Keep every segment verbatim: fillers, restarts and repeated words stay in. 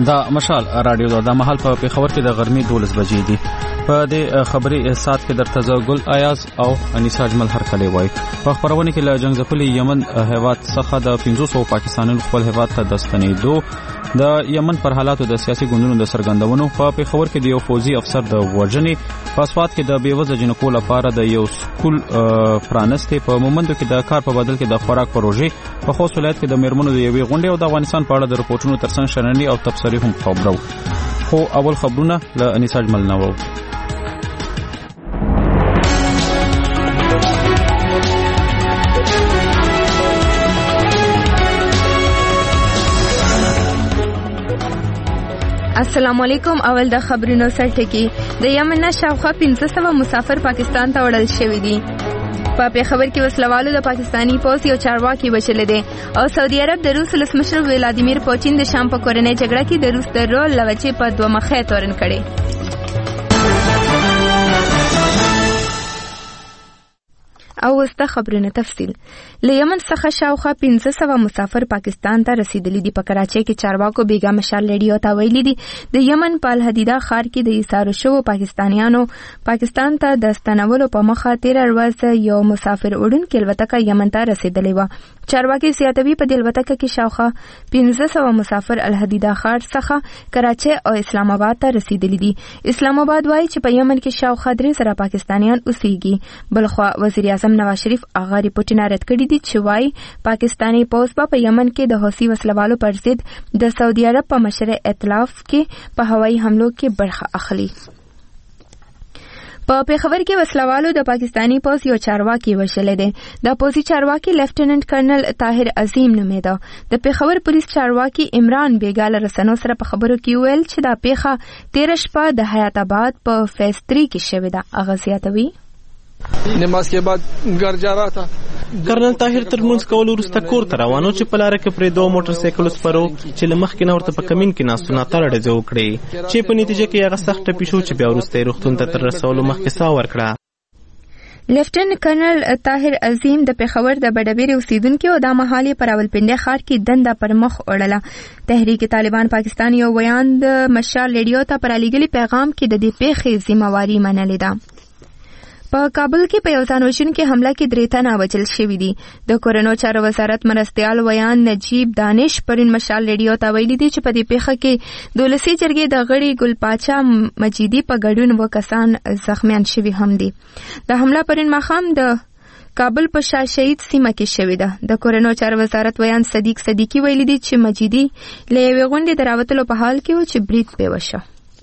دا مشال رادیو دا محل په پیښور کې د غرمې دولس بجې دي. په دې خبري سات کې درته زه ګل ایاز او انیسا اجمل هر کله وای. په خبرونه کې له جنگ ځپلي یمن هیواد څخه د پنځه سوه پاکستانیانو خپل هیواد ته د ستنېدو د یمن پر حالاتو د سیاسي ګوندونو د سرګندونو په پیښور کې د یو فوجي افسر د وژنې په اسوات کې د بیوزه جنکو لپاره د یو سکول پرانستې په مومندو کې د کار په بدل کې د خوراک پروژې په خوست ولایت کې د میرمنو د یوې غونډې او د افغانستان په اړه د رپورټونو ترڅنګ شرني او تبصري هم خبرو. خو اول خبرونه له انیسا اجمل نه وو. السلام علیکم. اول د خبرونو سرټکی. د یمن نه شاوخوا پنځه سوه مسافر پاکستان ته وړل شوي دي. په پیښور کې وسلوالو د پاکستانی پوځ یو چارواکي وژلی دی او سعودي عرب د روس ولسمشر ولادیمیر پوتین د شام په کورنۍ جګړه کې د روس د رول له وجې په دوه مخی تورن کړی. او وسته خبرونه تفصیل. له یمن څخه شاوخوا پنځه سوه مسافر پاکستان ته رسیدلی دي. په کراچۍ کې چارواکو بیګا مشال ریډیو ته ویلي دي د یمن په الحدیده ښار کې د ایسارو شوو پاکستانیانو پاکستان ته د ستنولو په مخه تیره ورځ یو مسافر وړونکې الوتکه یمن ته رسیدلی وه. چارواکي زیاتوي په دې الوتکه کې شاوخوا پنځه سوه مسافر الحدیده ښار څخه کراچۍ او اسلام آباد ته رسیدلی دي. اسلام آباد وایي چې په یمن کې شاوخوا درې زره پاکستانیان اوسېږي. بلخوا وزیر اعظم نواز شریف هغه ریپورټونه رد کړي دي چې وایي پاکستاني پوځ به په یمن کې د حوثي وسلوالو پر ضد د سعودي عرب په مشرۍ ائتلاف کې په هوایي حملو کې برخه اخلي. په پیښور کې وسلوالو د پاکستانی پوځ یو چارواکي وژلی دی. د پوځي چارواکي لیفټیننټ کرنل طاهر عظیم نومېده. د پیښور پولیس چارواکي عمران بیګا له رسنیو سره په خبرو کې ویل چې دا پیښه تیره شپه د حیات آباد په فیز تری کې شوې ده. هغه زیاتوي نماز کې بعد ګر جا رہا تھا. کرنل طاهر تر لمونځ کولو وروسته کور ته روانو چې په لاره کې پرې دوه موټر سایکل سپرو چې له مخکې نه ورته په کمین کې ناستو ناتړه ډزې وکړې چې په نتیجه کې هغه سخت ټپي شو چې بیا وروسته یې روغتون ته تر رسولو مخکې ساه ورکړه. لیفټیننټ کرنل طاهر عظیم د پیښور د بډبیرې اوسیدونکي او دا مهال یې په راولپنډۍ ښار کې دنده پر مخ وړله. تحریک طالبان پاکستان یو ویان د مشال ریډیو ته په رالیږلي پیغام کې د دې پیښې ذمہواري منلې ده. په کابل کې په یو ځان وژونکي حمله کې درې تنه وژل شوي دي. د کورنیو چارو وزارت مرستیال ویان نجیب دانش پرون مشال ریډیو ته ویلي دي چې په دې پیښه کې د ولسي جرګې د غړي ګل پاچا مجیدي په ګډون اووه کسان زخمیان شوي هم دي. د حمله پرون ماښام د کابل په شاه شهید سیمه کې شوې ده. د کورنیو چارو وزارت ویان صدیق صدیقي ویلي دي چې مجیدي له یوې غونډې د راوتلو په حال کې و چې برید پرې وشو.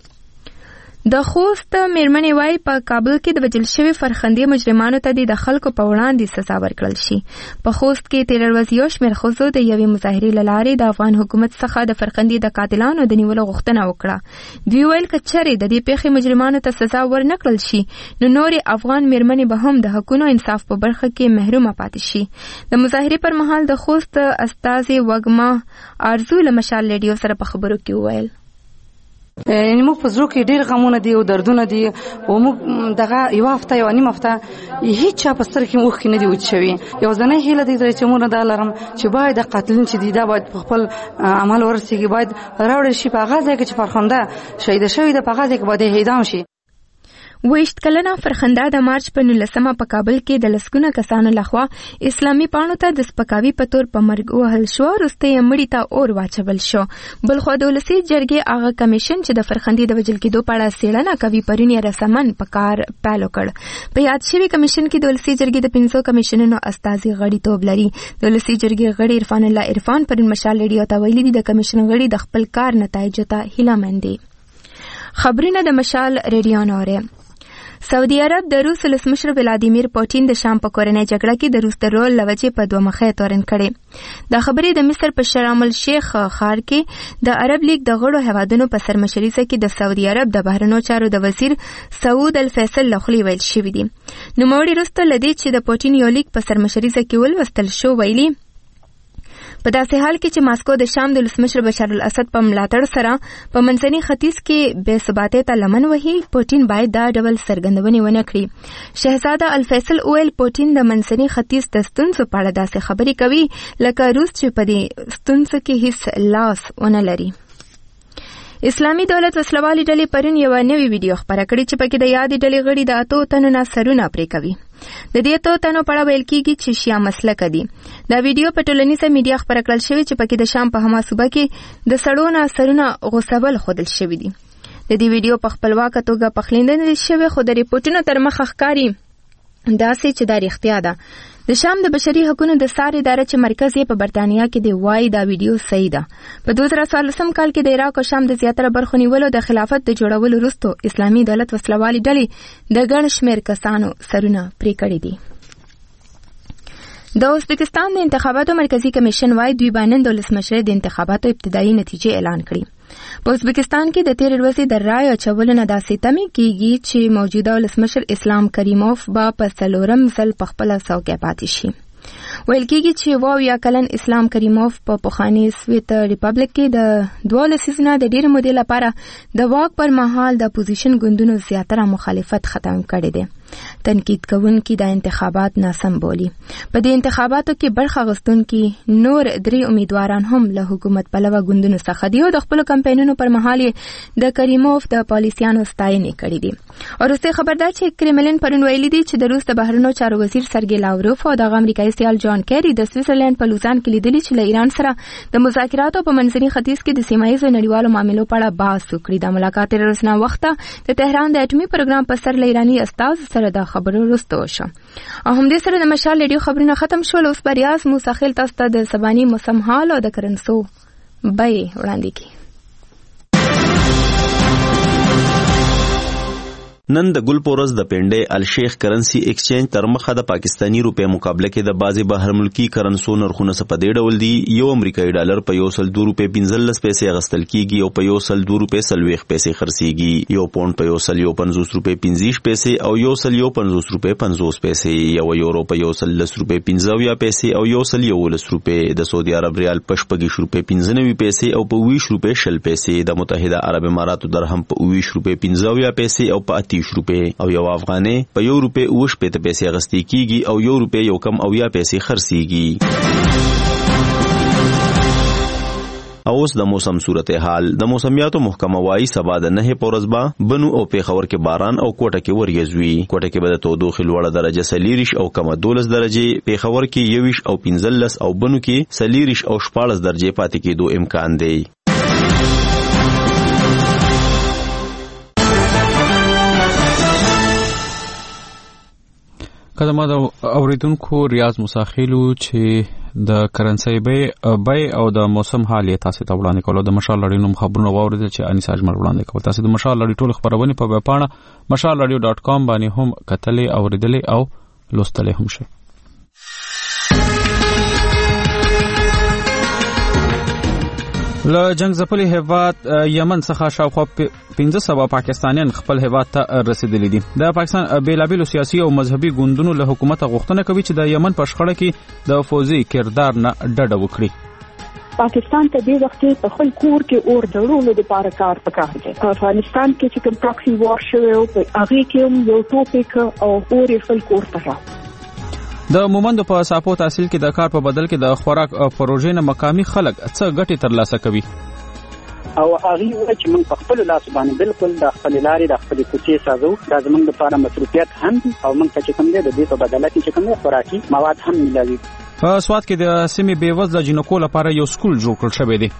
د خوست میرمنې وایي په کابل کې د وژل شوي فرخندې مجرمانو ته د خلکو په وړاندې سزا ورکړل شي. په خوست کې تېره ورځ یو شمېر ښځو د یوې مظاهرې له لارې د افغان حکومت څخه د فرخندې د قاتلانو د نیولو غوښتنه وکړه. دوی ویل که چېرې د دې پیښې مجرمانو ته سزا ورنه کړل شي نو نورې افغان میرمنې به هم د حقونو انصاف په برخه کې محرومه پاتې شي. د مظاهرې پر مهال د خوست استازي وږمه آرزو له مشال ریډیو سره په خبرو کې وویل یعنی موږ په زړه کې ډېر غمونه دي او دردونه دي او موږ دغه یو هفته یو نیم هفته هیڅ چا په سترګو کې اوښکې نه دي وچوي. یو ځنۍ هیله دی چې موږ دا لرم چې باید د قاتلین چې دي دا باید په خپل عمل ورسېږي، باید راوړل شي په هغه ځای کې چې فرخنده شهیده شوې ده، په هغه ځای کې باید اعدام شي. ویشت کلنه فرخنده د مارچ په نولسمه په کابل کې د لسګونه کسانو لخوا اسلامي پاڼو ته د سپکاوي په تور په مرګ وهل شو. وروسته یې مړي ته اور واچول شو. بلخوا د ولسي جرګې هغه کمیشن چې د فرخندې د وژل کېدو په اړه څېړنه کوي پرون یې رسمن په کار پیل وکړ. په یاد شوي کمیشن کې د ولسي جرګې د پنځو کمیشنونو استازي غړیتوب لري. د ولسي جرګې غړي عرفان الله عرفان پرون مشال ریډیو ته ویلي دي د کمیشن غړي د خپل کار نتایجو ته هیلهمند دي. خبرونه د مشال ریډیو نوره. سعودي عرب د روس ولسمشر ولادیمیر پوتین د شام په کورنۍ جګړه کې د روس د رول له وجې په دوه مخی تورن کړي. دا خبرې د مصر په شرم الشیخ ښار کې د عرب لیگ د غړو هیوادونو په سرمشریزه کې د سعودي عرب د بهرنیو چارو د وزیر سعود الفیصل له خولې ویل شوي دي. نوموړي وروسته له دې چې د پوتین یو لیک په سرمشریزه کې ولوستل شو ویلي په داسې حال کې چې ماسکو د شام د ولسمشر بشار الاسد په ملاتړ سره په منځني ختیځ کې بې ثباتۍ ته لمن وهي، پوتین باید دا ډول څرګندونې ونه کړي. شهزاده الفیصل وویل پوتین د منځني ختیځ د ستونزو په اړه داسې خبرې کوي لکه روس چې په دې ستونزو کې هیڅ لاس ونه لري. اسلامي دولت وسلوالي ډلې پرون یو نوې ویډیو خپره کړې چې پکې د یادې ډلې غړي د اتو تنو نه سرونه پرې کوي. د دې اتو تنو په اړه ویل کېږي چې شیعه مسلکه دي. دا ویډیو په ټولنیزه میډیا خپره کړل شوې چې پکې د شام په حما صوبه کې د سړو نه سرونه غوڅول ښودل شوي دي. د دې ویډیو په خپلواکه توګه پخلنده نه شوې، خو د ریپورټونو تر مخه ښکاري داسې چې دا رښتیا ده. د شام د بشري حقوقو د سار اداره چې مرکز یې په برتانیا کې دی وایي دا ویډیو صحیح ده. په دوه زره څوارلسم کال کې د عراق او شام د زیاتره برخو نیولو د خلافت د جوړولو وروسته اسلامي دولت وسلوالي ډلې د ګڼ شمېر کسانو سرونه پرې کړي دي. د ازبکستان د انتخاباتو مرکزی کمیشن وايي دوی به نن د ولسمشر د انتخاباتو ابتدایي نتیجې اعلان کړي. په ازبکستان کې د تېرې ورځې د رایې اچولو نه داسې تمې کېږي چې موجوده ولسمشر اسلام کریموف به په څلورم ځل په خپله څوکۍ پاتې شي. ویل کېږي چې اووه اویا کلن اسلام کریموف په پخواني سویت ریپبلیک کې د دوه لسیزو نه د ډېرې مودې لپاره د واک پر مهال د اپوزیشن ګوندونو زیاتره مخالفت ختم کړی دی. تنقید کوونکي د انتخابات ناسم بولي. په دې انتخاباتو کې برخه اخیستونکي نور درې امیدواران هم له حکومت پلوه ګوندونو څخه دي او د خپلو کمپاینونو پر مهال یې د کریموف د پالیسیانو ستاینې کړې دي. وروستی خبردار چې کرملین پرون ویلي دي چې د روس د بهرنیو چارو وزیر سرګی لاوروف او د امریکایي سیال جان کیری د سویټزرلند په لوزان کې لیدلي چې له ایران سره د مذاکراتو په منځني ختیځ کې د سیمه ییزو نړیوالو معاملو په اړه بحث وکړي. دا ملاقات تر اوسه وخته د تهران د اټومي پروګرام په سر له ایراني استازو سره د خبرو وروسته وشوه. او همدې سره د مشال ریډیو خبرونه ختم شول. اوس به ریاض موسی خیل تاسو ته د سباني موسم حال او د کرنسو بیې وړاندې کړي. نن د ګل پورز د پنډې الشیخ کرنسی ایکسچینج تر مخه د پاکستانی روپې مقابله کې د بازي بهر ملکی کرنسو نرخونه په دې ډول دي. یو امریکایي ډالر په یو سل دوه روپې پنځلس پیسې اغستل کیږي او په یو سل دوه روپې سلويخ پیسې خرڅيږي. یو پاوند په یو سل یو پنځوس روپې پنځه پیسې او یو سل یو پنځوس روپې پنځوس پیسې. یو یورو په یو سل لس روپې پنځه پیسې او یو سل یو لس روپې. د سعودي عرب ریال په شپږ روپې پنځه پیسې او په ویش روپې شل پیسې. د متحده عرب اماراتو درهم په ویش روپې پنځه پیسې او په روپے او یو افغانې په یو روپے اوش پته پیسې اغستې کیږي او یو روپے یو کم او یا پیسې خرڅيږي. اوس د موسم صورتحال. د موسمیاتو محکمه وايي سبا د نه پورزبا بنو او پیښور کې باران او کوټه کې وریځوي. کوټه کې به د تودوخې لوړه درجه سلیریش او کم دولس درجه، پیښور کې یویش او پنځلس او بنو کې سلیریش او شپاړس درجه پاتې کېدو امکان دی. کله د اوریدونکو ریاض مساخیلو چې د کرنسي بای او د موسم حال یې تاسو ته وړاندې کولو. د مشال لړۍ خبرونه واوریدل چې انیس اجمل وړاندې کول. تاسو د مشال لړۍ ټول خبرونه په ویب پاڼه مشال رادیو ډاٹ کام باندې هم کتلې اوریدلې او لوستلې هم شي. له جنگ ځپلي هیواد یمن څخه شاوخوا پنځه سوه پاکستانیان خپل هیواد ته رسیدلي دي. د پاکستان بیلابیلو سیاسي او مذهبي ګوندونو له حکومت غوښتنه کوي چې د یمن په شخړه کې د فوزي کردار نه ډډه وکړي. پاکستان ته دې وخت په خپل کور کې اور ضروري لپاره کار پکار دی. افغانستان کې چې کوم پراکسي وار شوی او هغه کې یو ټوپک او اور خپل کور ته د مومندو په ساپو تحصیل کې د کار په بدل کې د خوراک پروژې نه مقامي خلک څه ګټې ترلاسه کوي او هغه چې موږ په خپل لاس باندې بالکل د خپل لارې د خپل کوڅې سازو دا زموږ لپاره مصروفیت هم او موږ ته کوم دی د دې په بدل کې چې کوم خوراکي مواد هم ملوي. په سواد کې د سیمې بیوزله جنکو لپاره یو سکول جوړ کړل شوی دی.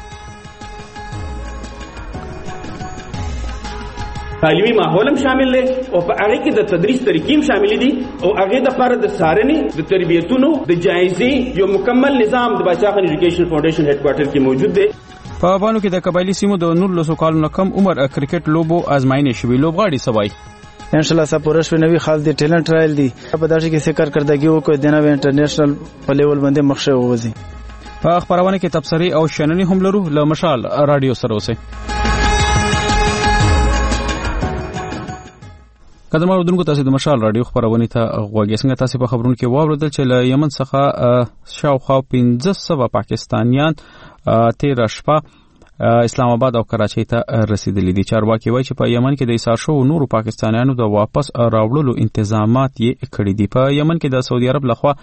تعلیمي ماحول هم شامل دی او په هغه کې د تدریس طریقې هم شامل دي او هغه د لپاره د سارنې د تربیتونو د جایزې یو مکمل نظام د بچا خان ایجوکیشن فاونډیشن هډ کوارټر کې موجود دی. په افغانو کې د قبایلی سیمو د نولسو کالو نه کم عمر کرکټ لوبو ازمایښت شوی. لوبغاړي سوای ان شاء الله سپورش په نوې خاص دي ټیلنٹ ټرایل دي په داسې کې څه کارکردګي وکړي د نوې انټرنیشنل په لیول باندې مخ شوی وځي. په خبرونه کې تبصري او شننې هم لرو. له مشال رادیو سره اوسئ. قدم اوردونکو تاسو د مشال رادیو خبرونه ته غوږی څنګه تاسو په خبرونو کې واوریدل چې له یمن څخه شاوخوا پنځه سوه پاکستانیان تیر شپه اسلام آباد او کراچۍ ته رسیدلي دي. چارواکي وایي چې په یمن کې د ایثار شوو نورو پاکستانیانو د واپس راوړلو انتظامات یې کړي دي. په یمن کې د سعودي عرب لخوا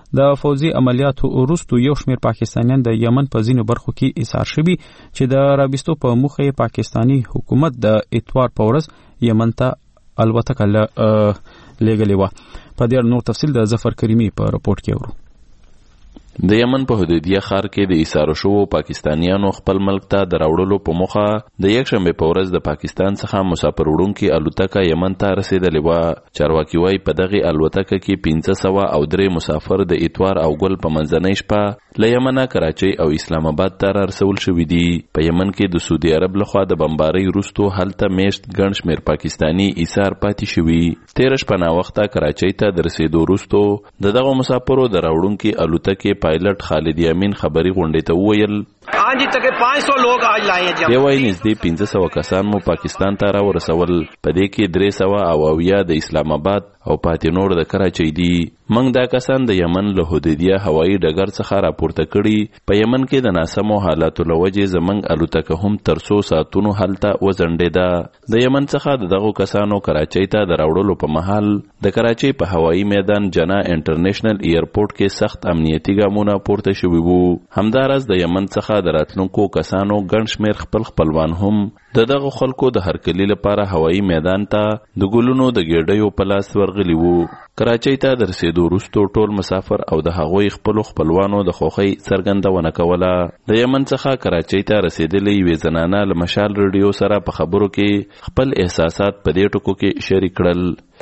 د فوزي عملیاتو وروسته یو شمېر پاکستانیان د یمن په ځینو برخو کې ایسار شوي چې د رابستو په موخه پاکستانی حکومت د اتوار په ورځ یمن ته الوتکه لېږلې وه. په دې اړه نور تفصیل د ظفر کریمي په رپورټ کې اورو. د یمن په حدودیه ښار کې د ایسارو شوو پاکستانیانو خپل ملک ته د راوړلو په موخه د یکشنبې په ورځ د پاکستان څخه مسافر وړونکي الوتکه یمن ته رسېدلې وه. چارواکي وایي په دغې الوتکه کې پنځه سوه او درې مسافر د اتوار او ګل په منځنۍ شپه له یمنه کراچۍ او اسلام آباد ته رارسول شوي دي. په یمن کې د سعودي عرب لخوا د بمبارۍ وروسته هلته میشت ګڼ شمېر پاکستاني ایسار پاتې شوي. تېره شپه ناوخته کراچۍ ته د رسېدو وروسته د دغو مسافرو د راوړونکي الوتکې پایلټ خالد یامین خبري غونډې ته وویل آج تک پانچ سو لوگ آج لائے ہیں. دی وایي نږدې پنځه سوه کسان مو پاکستان ته راورسول. په دې کې درې سوه او اویا د اسلام آباد او پاتې نور د کراچۍ دي. موږ دا کسان د یمن له حدودیه هوایي ډګر څخه راپورته کړي. په یمن کې د ناسمو حالاتو له وجې زموږ الوتکه هم تر څو ساعتونو هلته وځنډېده. د یمن څخه د دغو کسانو کراچۍ ته د راوړلو په مهال د کراچۍ په هوایي میدان جنا انټرنیشنل ایرپورټ کې سخت امنیتي ګامونه پورته شوي وو. همداراز د یمن څخه د راتلونکو کسانو ګڼ شمېر خپل خپلوان هم د دغو خلکو د هرکلي لپاره هوایي میدان ته د ګلونو د ګېډیو په لاس ورغلي وو. کراچۍ ته د رسېدو وروسته ټول مسافر او د هغوی خپلو خپلوانو د خوښۍ څرګندونه کوله. د یمن څخه کراچۍ ته رسېدلې یوې زنانه له مشال رادیو سره په خبرو کې خپل احساسات په دې ټکو کې شریک کړل.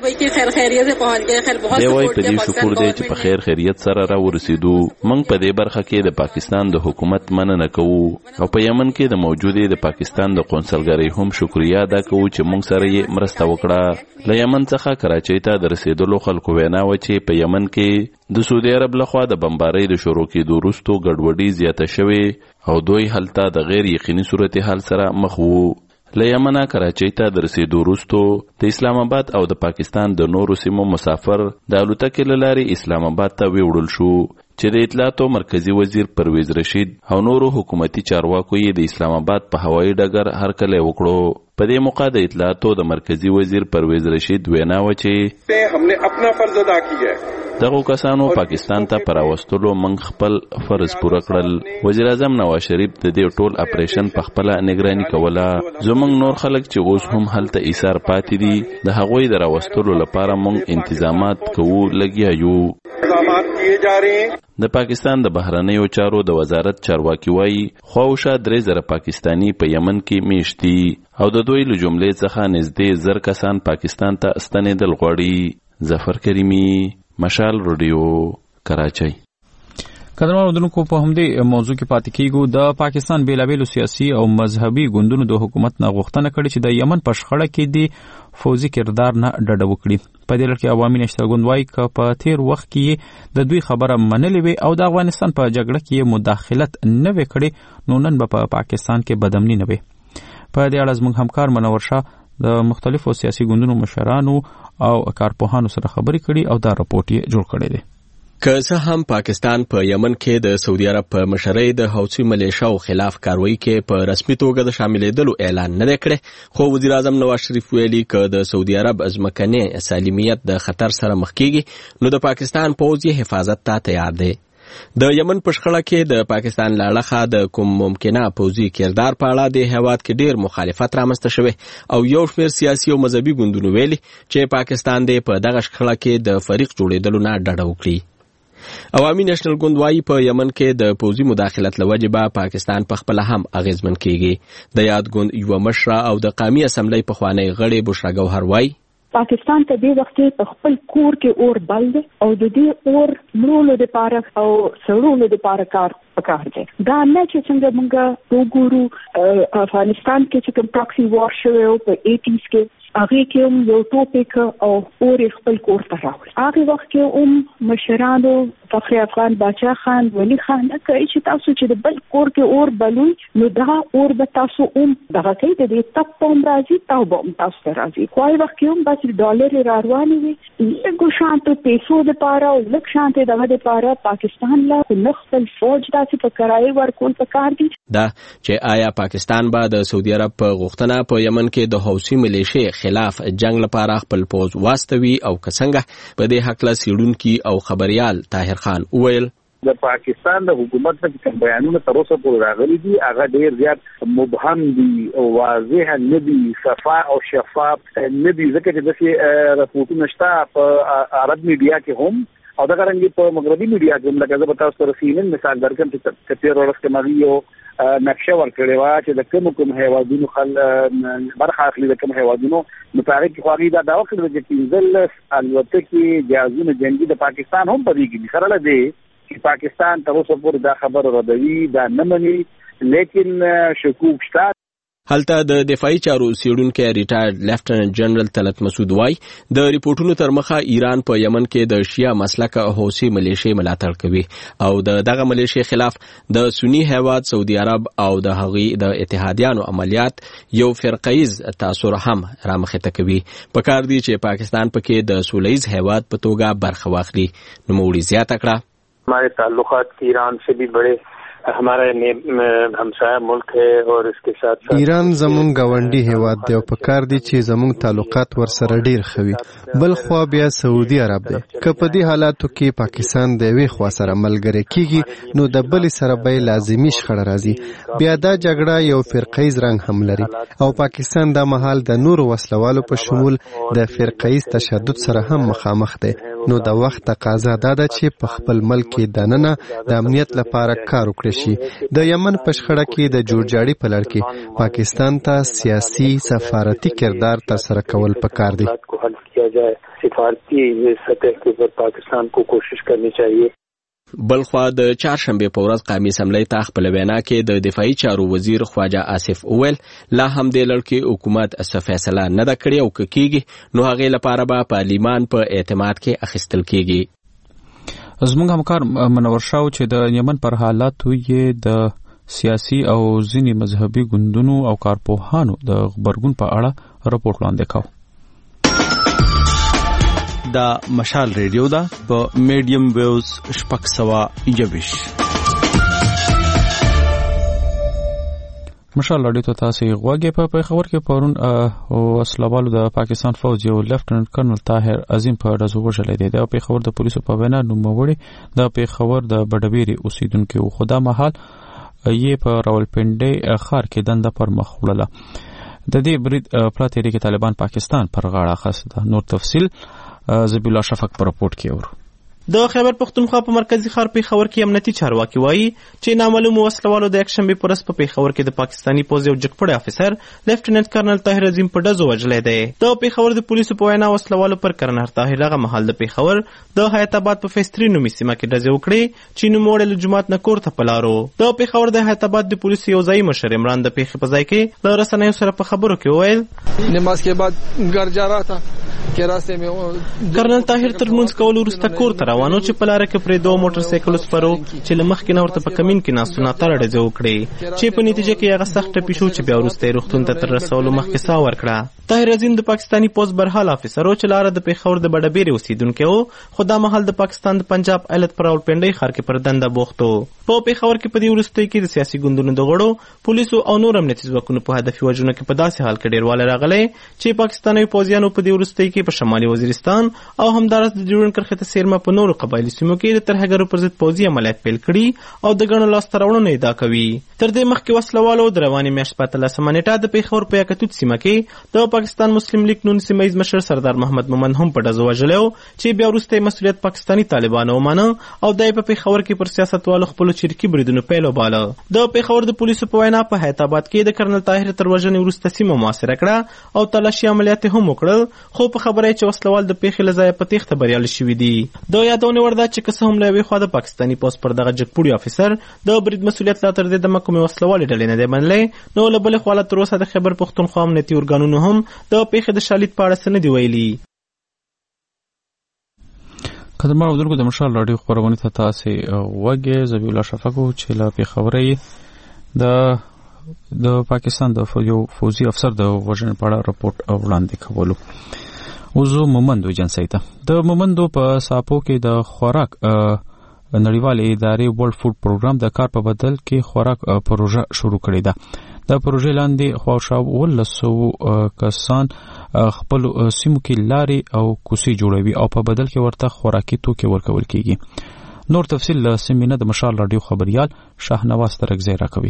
دی وایي په دې شکر دی چې په خیر خیریت سره را ورسېدو. موږ په دې برخه کې د پاکستان د حکومت مننه کوو او په یمن کې د موجودې د پاکستان د قونسلګرۍ هم شکریا ادا کوو چې موږ سره یې مرسته وکړه. له یمن څخه کراچۍ ته د رسېدلو خلکو وینا و چې په یمن کې د سعودي عرب لخوا د بمبارۍ د شروع کېدو وروسته ګډوډي زیاته شوې او دوی هلته د غیر یقیني صورتحال سره مخ وو. له یمنه کراچۍ ته د رسېدو وروسته د اسلام آباد او د پاکستان د نورو سیمو مسافر د الوتکې له لارې اسلام آباد ته ویوړل شو چې د اطلاعاتو مرکزی وزیر پرویز رشید او نورو حکومتي چارواکو یې د اسلام آباد په هوایي ډګر هرکلی وکړو. په دې موقع د اطلاعاتو د مرکزی وزیر پرویز رشید وینا و چې ہم نے اپنا فرض ادا کیا ہے. دغو کسانو پاکستان ته پر راوستلو موږ خپل فرض پوره کړل. وزیر اعظم نواز شریف د دې ټول اپریشن په خپله نگراني کوله. زموږ نور خلک چې اوس هم هلته ایثار پاتې دي د هغوی د راوستلو لپاره موږ انتظامات کوو لګیا یو. د پاکستان د بهرنیو چارو د وزارت چارواکي وایي خواوشا درې زره پاکستانی په یمن کې میشت دي او د دوی له جملې څخه نږدې زر کسان پاکستان ته ستنېدل غواړي. ظفر کریمي، مشال رادیو، کراچۍ. قدرمن اردوونکو په همدې موضوع کې پاتې کیږو. د پاکستان بیلابیلو سیاسي او مذهبي ګوندونو د حکومت نه غوښتنه کړې چې د یمن په شخړه کې د فوزي کردار نه ډډه وکړي. په دې لړ کې عوامي نشته ګوند وایي که په تیر وخت کې د دوی خبره منلې وي او د افغانستان په جګړه کې مداخلت نه وي کړې نو نن به په پاکستان کې بدامني نه وي. په دې اړه زموږ همکار منور شاه د مختلفو سیاسي ګوندونو مشرانو او کارپوهانو سره خبرې کړي او دا رپورټ یې جوړ کړی دی. که څه هم پاکستان په پا یمن کې د سعودي عرب په مشرۍ د حوثي ملیشیاو خلاف کاروایی کې په رسمي توګه د شاملېدلو اعلان نه دی کړی، خو وزیر اعظم نواز شریف ویلي که د سعودي عرب ځمکني سالمیت د خطر سره مخ کیږي نو د پاکستان پوځ یې حفاظت ته تیار دی. د یمن په شخړه کې د پاکستان له اړخه د کوم ممکنه پوځي کردار په اړه د هیواد کې ډیر مخالفت رامنځته شوی او یو شمېر سیاسي او مذهبي ګوندونو ویلي چې پاکستان د په دغه شخړه کې د فریق جوړېدلو نه ډډه وکړي. عوامي نېشنل ګوند وایي په یمن کې د پوځي مداخلت له وجې به پاکستان په خپله هم اغېزمن کیږي. د یاد ګوند یوه مشره او د قومي اسمبلۍ پخوانی غړې بشرا ګوهر وایي پاکستان ته دې وخت په خپل کور کې اور بل دی او د دې اور مړولو دپاره او سړولو دپاره کار پکار دی. دا نه چې څنګه موږ وګورو افغانستان کې چې کوم پراکسي وار شوی و په ایټیز کې هغې کې هم یو ټوپک او اور یې خپل کور ته راوړ. هغې وخت کې هم مشرانو فخر افغان باچا خان ولی خان کوي چې تاسو چې د بل کور کې اور بلوي نو دا اور به تاسو هم دغه کوي د دې تپ په هم راځي تاو به هم تاسو ته راځي. خو هغې وخت کې هم بس ډالر یې را روانې وي لږو شانتو پیسو دپاره او لږ شانتې دغه دپاره پاکستان له نه خپل فوج داسې په کرایې ورکول پکار دي. دا چې آیا پاکستان به د سعودي عرب په غوښتنه په یمن کې د حوثي ملیشې خلاف جنگ لپاره خپل پوځ واستوي او کڅنګه په دې حق له سیډونکي او خبريال طاهر خان وویل د پاکستان د حکومت څخه کوم بیانونه تر اوسه پورې راغلي دي هغه ډیر زیات مبهم دي او واضح نه دي شفاف او شفاف نه دي ځکه چې د راپورټونو شته په عرب میډیا کې هم او دا څنګه په مغربي میډیا کې لکه زه به تاسو سره سینن مثال درکم چې تیر ورځ کې مریو نقشه ورکړې و چې د کوم کوم هیوادونو خل برخه اخلي د کوم هیوادونو متعارف خواري دا دا وخت چې پنځل الوتکې جهازونه جنگي د پاکستان هم پدې کې سره لدی چې پاکستان تر اوسه پورې دا خبر ردوي دا نه مني لیکن شکوک شته. هلته د دفاعي چارو سیډونکو ریټایرډ لیفټننټ جنرال طلعت مسعود وای د ریپورتونو تر مخه ایران په یمن کې د شیا مسلک حوثي ملیشي ملاتړ کوي او د دغه ملیشي خلاف د سنی هیواد سعودي عرب او د هغوی د اتحادیانو عملیات یو فرقیز تاثیر هم رامخته کوي. په کار دی چې پاکستان پکې د سولهیز هیواد په توګه برخه واخلي. نو موړي زیاته کړه हमारे ताल्लुकात ایران से भी बड़े हमारा همسایه ملک ہے اور اس کے ساتھ ساتھ ایران زمون گاونډي هیواد دی او په کار دي چې زمون تعلقات ورسره ډیر خوي. بل خو بیا سعودي عرب دی. که په دې حالاتو کې پاکستان د وی خوا سره ملګری کیږي نو د بل سره به لازمي شخړه راځي. بیا دا جګړه یو فرقیز رنګ هم لري او پاکستان د محل د نور وسلوالو په شمول د فرقیز تشدد سره هم مخامخ دی. نو د وخت تقاضا ده چې په خپل ملک کې دننه د امنیت لپاره کار وکړي شي. د یمن په شخړه کې د جوړجاړي په لړ کې پاکستان ته سیاسي سفارتي کردار تر سره کول پکار دي. سفارتي سطح پر پاکستان کو کوشش کرنی چاہیے. بلخوا د چهارشنبه په ورځ قومي اسمبلی ته خپل وینا کې د دفاعي چارو وزیر خواجه آصف اویل لا هم د لړ کې حکومت څه فیصله نه ده کړې او کېږي نو هغه لپاره به پارلیمان په اعتماد کې اخیستل کېږي. زموږ همکار منور شاو چې د یمن پر حالاتو یې د سیاسي او ځینې مذهبي ګوندونو او کارپوهانو د غبرګون په اړه راپورټ وړاندې کاوه. دا مشال ریډیو دا په میډیم ویوز شپږ سوه یویش. مشال رادیو ته تاسو غوږی په پیښور کې پرون وسلوالو د پاکستان فوج یو لیفټننټ کرنل طاهر عظیم په ډزو وژلی دی. د پیښور د پولیسو په وینا نوموړي د پیښور د بډبيري اوسیدونکو و خو دا مهال یې په راولپنډي ښار کې دنده پر مخ وړله. د دې برید پراته لري کې طالبان پاکستان پر غاړه اخیسته. نور تفصیل زبیح الله شفق پر رپورټ کې ورو. د خیبر پختونخوا په مرکزی ښار پیښور کې امنیتي چارواکي وایي چې نامعلوم وسلوالو د یکشنبې په ورځ په پیښور کې د پاکستاني پوځ یو جګپړی افیسر لیفټننټ کرنل طاهر عظیم په ډزو وژلی دی. د پیښور د پولیسو په وینا وسلوالو پر کرنل طاهر هغه مهال د پیښور د حیات آباد په فیس ترې نومي سیمه کې ډزې وکړې چې نوموړی له جومات نه کور ته په لارو. د پیښور د حیات آباد د پولیسو یو ځایي مشر عمران د پیښې په ځای کې له رسنیو سره په خبرو کې وویل نماز के बाद घर जा रहा था कि रास्ते में کرنل طاهر تر لمونځ کولو وروسته کور ته روانو چې په لاره کې پرې دوه موټر سایکل سپرو چې له مخکې نه ورته په کمین کې ناستو ناتاره ډزې وکړې چې په نتیجه کې هغه سخت ټپي شو چې بیا وروسته یې روغتون ته تر رسولو مخکې ساه ورکړه. طاهر عظیم د پاکستاني پوځ برحال افیسر و چې لاره د پیښور د بډبیري اوسیدونکی و خو دا مهال د پاکستان د پنجاب ایالت په راولپنډۍ ښار کې پر دنده بوخت و. په پیښور کې په دې وروستیو کې د سیاسي ګوندونو د غړو پولیسو او نور امنیتي ځواکونو په هدفي وژنو کې په داسې حال کې ډېروالی راغلی چې پاکستاني پوځیانو په دې وروستیو کې په شمالي وزیرستان او همداراز د ډیورنډ کرښې ته څیرمه په نورو قبایلي سیمو کې د ترهګرو پر ضد پوځي عملیات پیل کړي او د ګڼو لاسته راوړنو ادعا کوي. تر دې مخکې وسلوالو د روانې میاشتې په اتلسمه نیټه د پیښور په یاکتوت سیمه کې د پاکستان مسلم لیگ نون سیمه ییز مشر سردار محمد مومند هم په ډزو وژلی و چې بیا وروسته یې مسؤلیت پاکستاني طالبانو ومانه او دا یې په پیښور کې پر سیاستوالو خپلو چریکي بریدونو پیل وباله. د پیښور د پولیسو په وینا په حیات آباد کې د کرنل طاهر تر وژنې وروسته سیمه محاصره کړه او تلاشي عملیات هم وکړل خو په خبره چې وسلوال د پیښې له ځایه په تېښته بریالي شوي دي. د یادونې وړ ده چې که څه هم له یوې خوا د پاکستاني پوځ پر دغه جګپوړي افیسر د برید مسؤلیت لا تر دې دمه کومې وسلوالې ډلې نه دی منلی نو له بلې خوا لا تر اوسه د خیبر پښتونخوا امنیتي ارګانونو هم د پیښې د شالید په اړه څه نه دي ویلي. قدرمن اورېدونکو د مشال راډیو خپرونې ته تاسې غوږ زبیح الله شفق چې له پیښورۍ د د پاکستان د یو فوجي افسر د وژنې په اړه راپورټ وړاندې کولو. اوس مومندو جنسۍ ته د مومندو په ساپو کې د خوراک نړیوالې ادارې ورلد فود پروګرام د کار په بدل کې خوراک پروژه شروع کړې ده. د پروژې لاندې خواوشاو ولسو کسان خپل سیمو کې لارې او کوڅې جوړوي او په بدل کې ورته خوراکي توکي ورکول کیږي. نور تفصیل له سیمینه د مشال رادیو خبريال شاهنواز ترکزی راکوي.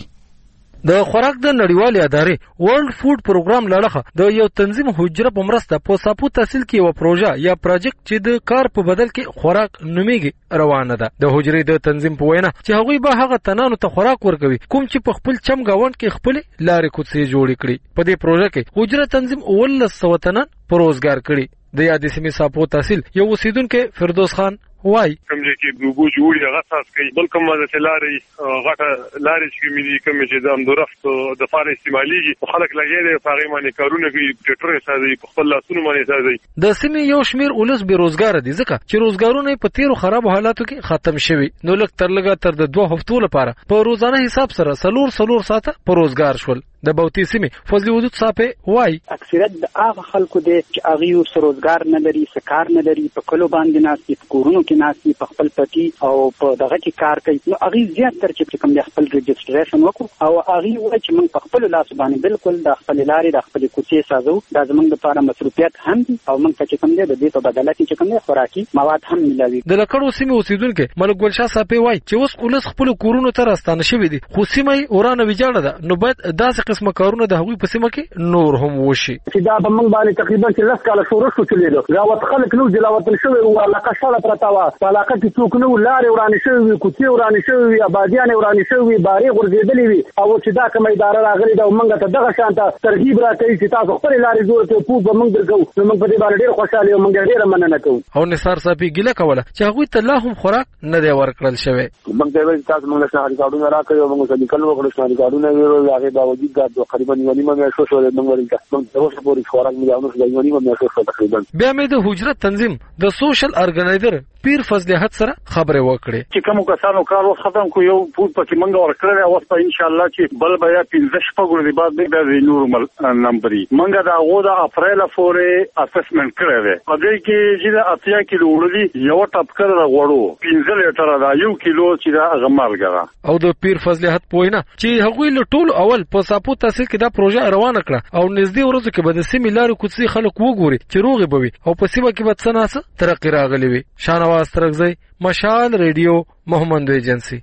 د خوراک د نړیوالې ادارې ورلد فود پروګرام لړخه د یو تنظیم حجره په مرسته په ساپو تحصیل کې یو پروژه یا پروجیکټ چې د کار په بدل کې خوراک نومیږي روانه ده. د حجرې د تنظیم په وینا چې هغوی به هغه تنانو ته خوراک ورکوي کوم چې په خپل چم گاوند کې خپل لارې کوڅې جوړې کړي. په دې پروژه کې حجره تنظیم ولس سو تنان په روزګار کړي. د یادې سیمې ساپو تحصیل یو اوسیدونکو فردوس خان وای کوم چې بوبو جوړي هغه تاسو کوي بل کوم د لارې غټه لارې چې ملي کوم چې د امدورفت د فار استعماليږي خلک لګي د هغه باندې کارونه کوي ټریکټر سازي په خپل لاسونو باندې سازي. د سیمې یو شمیر ولس بیروزګار دي ځکه چې روزګارونه په تیرو خراب حالاتو کې ختم شوي نو لږ تر لږه تر د دوه هفتو لپاره په روزانه حساب سره سلور سلور ساعته په روزګار شول. د بوتي سیمې فضل وجود صاحب وای اکثریت د هغه خلکو دي چې هغه یو سروزګار نه لري سکار نه لري په کلو باندې ناسي په کورونو کې ناسي په خپل پټي او په دغه کې کار کوي نو هغه زیات تر چې کوم د خپل ريجستریشن وکړو او هغه وای چې موږ په خپل لاس باندې بالکل د خپل لارې د خپل کوڅې سازو دا زموږ لپاره مصرفيات هم دي او موږ چې کوم دي د دې په بدله کې چې کوم خوراکي مواد هم ملوي. د لکړو سیمې اوسیدونکو ملک ګل شاه صاحب وای چې اوس ولس خپل کورونو ته راستانه شوی دي خو سیمې ورانه ویجاړه ده نو باید داسې قسمه کارونه د هغوی په سیمه کې نور هم وشي. چې دا په موږ باندې تقریبا چې لس کاله شروع شو چې دا وخت خلک نو جلاوطن شوی او علاقه شاله پرتا و په علاقه کې څوک نو لارې ورانه شوی کوڅې ورانه شوی آبادیان ورانه شوی باري غورځېدلې وي او چې دا کومه اداره راغلي دا موږ ته دغه شانته ترغیب راکړي چې تاسو خپل لارې جوړ کړئ پوښ به موږ درکو نو موږ په دې باندې ډېر خوشاله یو موږ ډېر مننه کوو. او نثار صاحب ګیله کوله چې هغوی ته لا هم خوراک نه دی ورکړل شوی. موږ ته وایي تاسو موږ له ریکارډونو راکړو موږ ته لیکل وکړو چې ریکارډونه ویرو هغه باوجود دا تقریبا نیمه مې شو شو د موږ ورته موږ ته پوری خوراک مې اونو د نیمه مې شو شو تقریبا. بیا مې د حجره تنظیم د سوشل ارګنایزر پیر فضلیحت سره خبره وکړه چې کوم کسانو کار وس ختم کو یو فود پکې منګه ورکړل او په ان شاء الله چې بل بیا پنځه شپږ ورځې بعد به د نورمال نمبرې منګه دا غو د اپریل فورې اسسمنت کړو په دې کې چې د اتیا کیلو وړي یو ټاپ کړل غوړو پنځه لیټر دا یو کیلو چې دا غمالګه او د پیر فضلیحت پوینه چې هغوی له ټول اول په ساپو تحصیل کې دا پروژه روانه کړه او نږدې ورځو کې به د سیمې لارې کوڅې خلک وګوري چې روغې به وي او په سیمه کې به څه ناسه ترقي راغلي وي. شاهنواز ترکزی مشال ریډیو محمد ایجنسی.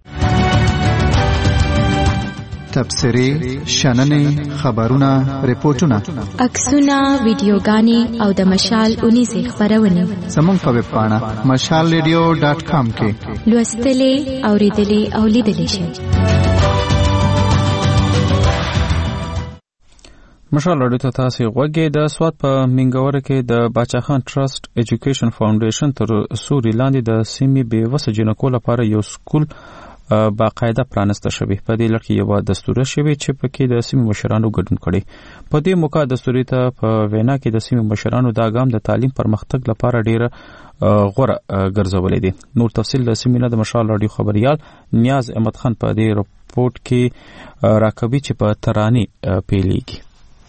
تبصری شننې خبرونه ریپورتونه عکسونه ویډیوګانې او د مشال اونیزه خبرونه زموږ په ویب پاڼه مشال ریډیو ډاټ کام کې لوستلې اوریدلې او لیدلې شئ. مشال رادیو ته تاسو غوږی د سواد په منګوره کې د باچاخان ټرست ایجوکیشن فاونډیشن تر سوري لاندې د سیمې به وسه جنکو لپاره یو سکول باقاعده پرانسته شوی. په دې لړ کې یو دستور شوی چې پکې د سیمې مشرانو ګډون کړي. په دې موقع دستوري ته په وینا کې د سیمې مشرانو دا ګام د تعلیم پرمختګ لپاره ډیره غوړه ګرځولې دي. نور تفصیل د سیمې د مشال رادیو خبريال نیاز احمد خان په دې رپورت کې راکوي چې په تراني پیلېږي.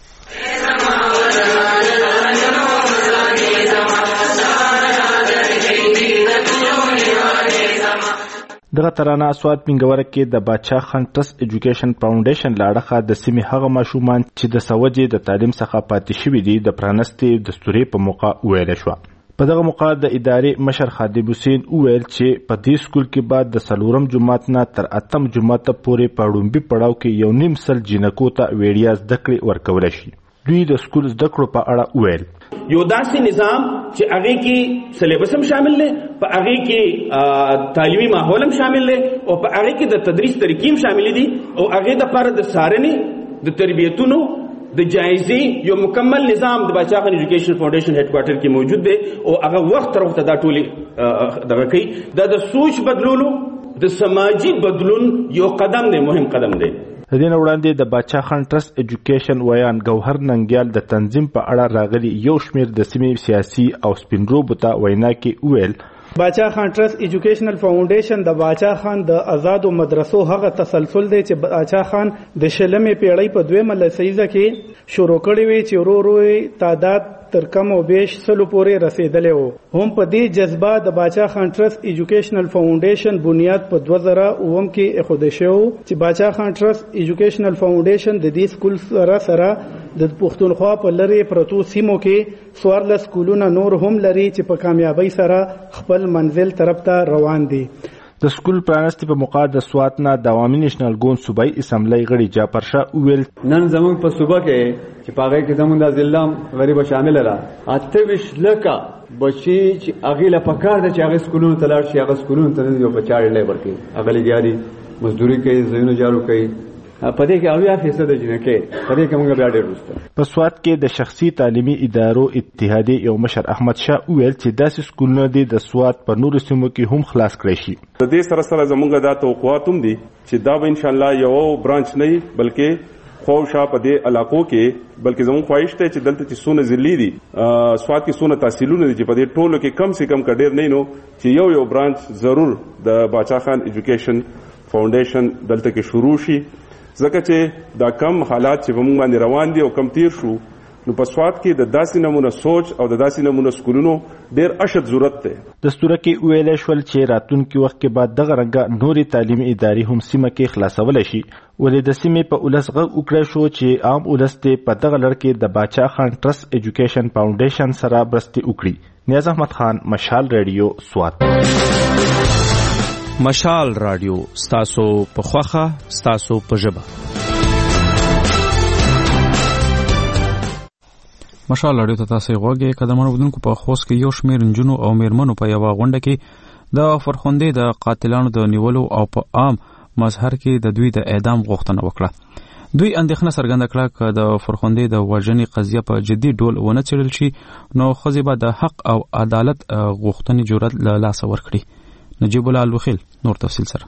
دغه ترانه اسواد منګوره کې د باچا خان ټرست ایجوکیشن فاونډیشن لاړه د سیمې هغه ماشومان چې د سوجې د تعلیم څخه پاتې شوي دي د پرانستې دستوري په موقع ویل شو. په دغه موقع د ادارې مشر خادم حسین ویل چې په دې سکول کې بعد د سلورم جماعت نه تر اتم جماعت پورې په وړومبي پړاو کې یو نیم سل جنکو ته ویډیا زده کړې ورکول شي. دوی د سکول زده کړو په اړه ویل یو داسې نظام چې هغه کې سلیبس هم شامل دی په هغه کې تعلیمي ماحول هم شامل دی او په هغه کې د تدریس طریقې هم شامل دي او هغه د لپاره د سارنې د تربیتونو د جایزې یو مکمل نظام د باچا خان ایجوکیشن فاونډیشن هډ کوارټر کې موجود دی او هغه وخت تر وخته دا ټولې دغه کوي دا د سوچ بدلولو د سماجی بدلون یو قدم دی مهم قدم دی. د دې وړاندې د باچا خان ټرست ایجوکیشن ویان ګوهر ننګیال د تنظیم په اړه راغلي یو شمیر د سیمې سیاسي او سپینروبو ته وینا کې ویل باچا خان ټرست ایجوکیشنل فاونډیشن د باچا خان د آزادو مدرسو هغه تسلسل دی چې باچا خان د شلمې پیړۍ په دویمه لسیزه کې شروع کړی وی چې ورو ورو تعداد تر کم او بیش سلو پورې رسیدلی و. هم په دې جذبه د باچا خان ټرست ایجوکیشنل فاونډیشن بنیاد په دوه زره اووم کې ایښودل شو چې باچا خان ټرست ایجوکیشنل فاونډیشن د دې سکول سره سره د پښتونخوا په لرې پرتو سیمو کې څوارلس سکولونه نور هم لري چې په کامیابۍ سره خپل منزل طرف ته روان دي. د سکول پرانستی په موقع د سوات نه د عوامي نېشنل ګوند صوبایي اسمبلی غړي جعفر شاه وویل نن زموږ په صوبه کې چې په هغې کې زموږ د ضلع غریبه شامله ده اته ویشت لکه بچي چې هغې له پکار ده چې هغې سکولونو ته لاړ شي هغه سکولونو ته نه دي او په چاړې لیبر کوي هغه لګیا دي مزدوري کوي ځایونه جارو کوي په دې کې اویا فیصد جنکې په دې کې موږ بیا ډېر وروسته. په سوات کې د شخصي تعلیمي ادارو اتحادیې یو مشر احمد شاه وویل چې داسې سکولونه دي د سوات په نورو سیمو کې هم خلاص کړی شي. د دې سره سره زموږ دا توقعات هم دي چې دا به انشاءالله یو برانچ نه وي بلکې خواوشا په دې علاقو کې بلکې زموږ خواهش دی چې دلته چې څونه ضلعي دي سوات کې څونه تحصیلونه دي چې په دې ټولو کې کم سے کم که ډېر نه نو چې یو یو برانچ ضرور د باچا خان ایجوکیشن فاونډیشن دلته کې شروع شي ځکه چې دا کم حالات چې په موږ باندې روان دي او کم تیر شو نو په سوات کې د داسې نمونه سوچ او د داسې نمونه سکولونو ډېر اشد ضرورت دی. دستوره کې ویلی شول چې راتلونکي وخت کې بعد دغه رنګه نورې تعلیمي ادارې هم سیمه کې خلاصولی شي ولې د سیمې په اولس غږ وکړی شو چې عام اولس دې په دغه لړ کې د باچا خان ټرست ایجوکیشن فاونډیشن سره مرستې وکړي. نیاز احمد خان مشال ریډیو سوات. مشال رادیو ستاسو په خوخه ستاسو په ژبه. مشال رادیو ته تاسو غوږی قدمونو بدونکو په خوست کې یو شمېر نجونو او میرمنو په یوه غونډه کې د فرخندې د قاتلانو د نیولو او په عام مظهر کې د دوی د اعدام غوښتنه وکړه. دوی اندېښنه څرګنده کړه که د فرخندې د وژنې قضیه په جدي ډول ونه څېړل شي نو ښځې به د حق او عدالت غوښتنې جرأت له لاسه ورکړي. نجیب الله الوخیل نور تفصیل سره.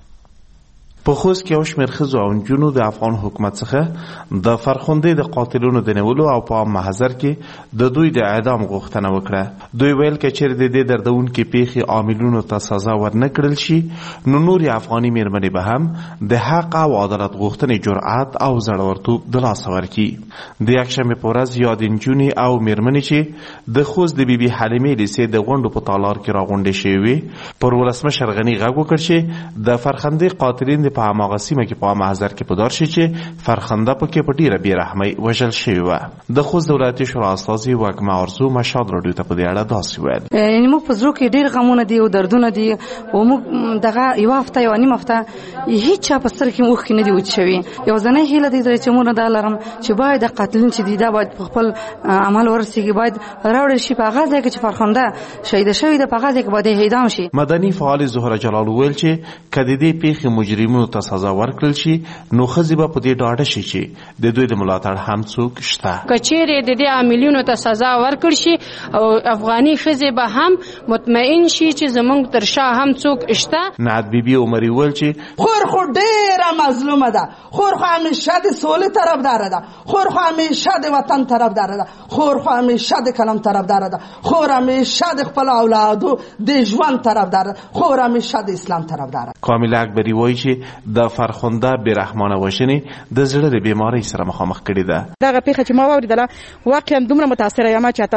په خوست کې یو شمېر ښځو او نجونو د افغان حکومت څخه د فرخندې د قاتلونو د نیولو او په عام محضر کې د دوی د اعدام غوښتنه وکړه. دوی ویل که چېرې د دې دردونکې پیښې عاملونو ته سزا ورنه کړل شي نو نورې افغاني میرمنې به هم د حق او عدالت غوښتنې جرأت او زړورتوب د لاسه ورکړي. د یکشنبې په ورځ یادې نجونې او میرمنې چې د خوست د بي بي حلیمې لیسې د غونډو په تالار کې راغونډې شوې وې پر ولسمشر غني غږ وکړ چې د فرخندې قاتلین په هماغه سیمه کې په محضر کې په دار شي چې فرخنده پکې په ډیره بې رحمۍ وژل شوې وه. د خوست د ولایتي شورا استازي وږمه ارزو مشال راډیو ته په دې اړه داسې ویل یعنې موږ په زړه کې ډېر غمونه دي او دردونه دي او موږ دغه یوه هفته یوه نیم هفته هېڅ چا په سترګو کې اوښکې نه دي وچ شوي. یوازینۍ هیله دې چې موږ دا لرم چې باید د قاتلین چې دي دا باید په خپل عمل ورسېږي باید راوړل شي په هغه ځای کې چې فرخنده شهیده شوې ده په هغه ځای کې باید اعدام شي. مدني فعال زهره جلال ویل چې که د دې پیښې مجرمینو ته سزا ورکړل شي نو ښځې به په دې ډاډه شي چې د دوی د ملاتړ هم څوک شته. که چیرې د دې عاملینو ته سزا ورکړل شي او افغاني ښځې به هم مطمئن شي چې زموږ تر شا هم څوک شته. نعت بیبي عمري ویل چې خور خو ډېره مظلومه ده، خور خو همیشه د سولې طرفداره ده، خور خو همیشه د وطن طرفداره ده، خور خو همیشه د قلم طرفداره ده، خور همیشه د خپل اولادو د ژوند طرفداره ده، خور همیشه د اسلام طرفداره. کامل اکبري وایي چې د فرخنده بېرحمانه وژنې د زړه د بیمارۍ سره مخامخ کړې ده. دغه پیښه چې ما واورېدله واقعا دومره متاثره یم چې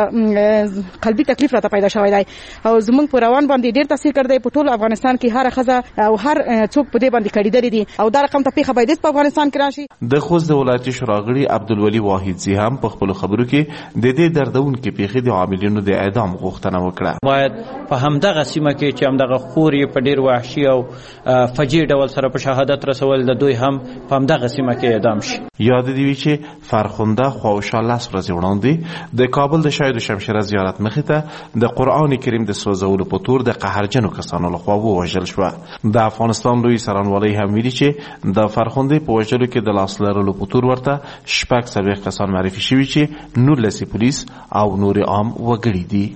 حتی قلبي تکلیف راته پیدا شوی دی او زموږ په روان باندې ډېر تاثیر کړی دی. په ټول افغانستان کې هر ښځه او هر څوک په دې باندې کړېدلې دي او دا رقم ته پیښه باید په افغانستان کې راشي. د خوست د ولایتي شورا غړي عبدالولي واحدزي هم په خپلو خبرو کې د دې دردونکې پیښې د عاملینو د اعدام غوښتنه وکړه. باید په همدغه سیمه کې چې همدغه خور یې په ډېر وحشي او فجیع ډول سره په شهادت رسول د دوی هم په همدغه سیمه کې اعدام شي. یاد دې وي چې فرخنده خواوشا لس ورځې وړاندې د کابل د شهید شمشیره زیارت مخې ته د قرآن کریم د سوځولو په تور د قهرجنو کسانو لخوا ووژل شوه. د افغانستان لوی څارنوالۍ هم ویلي چې د فرخندې په وژلو کې د لاس لرلو په تور ورته شپږ څلوېښت کسان معرفي شوي چې نولس پولیس او نور عام وګړي دي.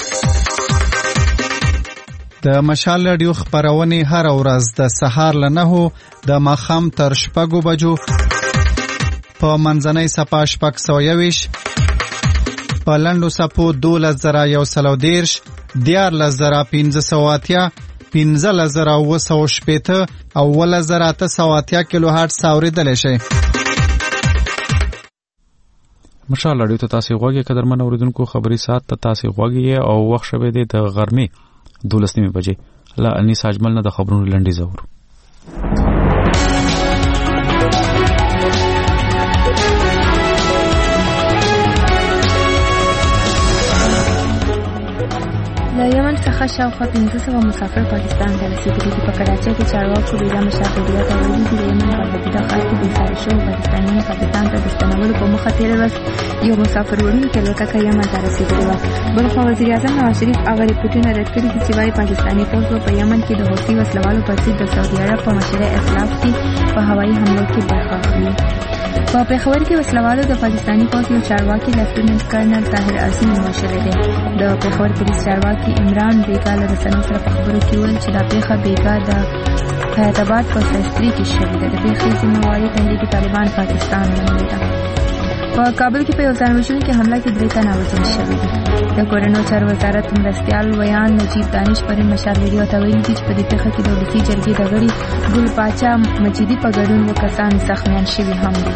د مشال رادیو خبرونه هر ورځ د سهار له نهو د ماښام تر شپږو بجو په منځنۍ صفه شپږ سوه یوویشت په لنډو صفو دولس زره یو سل دېرش دیارلس زره پنځه سوه اتیا پنځلس زره اووه سوه شپېته او اوولس زره اته سوه اتیا کیلو هرټز اورېدلی شئ. مشال اړیو ته تاسو غوږی قدرمن اوریدونکو خبري سات ته تاسو غوږی او وخت شوه د غرمې دولس نیمه بجې لا انیس اجمل نه د خبرونو لنډي زور. له یمن څخه شاوخوا پنځه سوه مسافر پاکستان ته رسېدلي دي. په کراچۍ کې چارواکو ډېره مشاهدې ته ویلي دي د یمن په غربي ښار کې بېساري شوو پاکستانیانو پاکستان ته د ستنولو په موخه تېره ورځ یو مسافر وړونکې الوتکه یمن ته رسېدلې وه. بلخوا وزیر اعظم نواز شریف هغه ریپورټونه رد کړي دي چې وایي پاکستاني پوځ به په یمن کې د حوثي وسلوالو پر ضد د سعودي عرب په مشرۍ اطلاف کې په هوایي حملو کې برخه اخلي. په پېښور کې وسلوالو د پاکستاني پوځ یو چارواکي لیفټیننټ کرنل طاهر عظیم وژلی دی. د پېښور پولیس چارواکي عمران بیګا له رسنیو سره په خبرو کې وویل چې دا پېښه بیګا د حیات آباد په سرستري کې شوې ده. د پېښې ذمهواري تحریک طالبان پاکستان ونیولې ده. په کابل کې په یو ځان وژونکې حمله کې درې تنه وژل شوي دي. د کورنیو چارو وزارت مرستیال ویان نجیب دانش پرین مشال ویډیو ته ویلي دي چې په دې پېښه کې د ولسي جرګې د غړي ګل پاچا مجیدي په ګډون اووه کسان زخمیان شوي هم دي.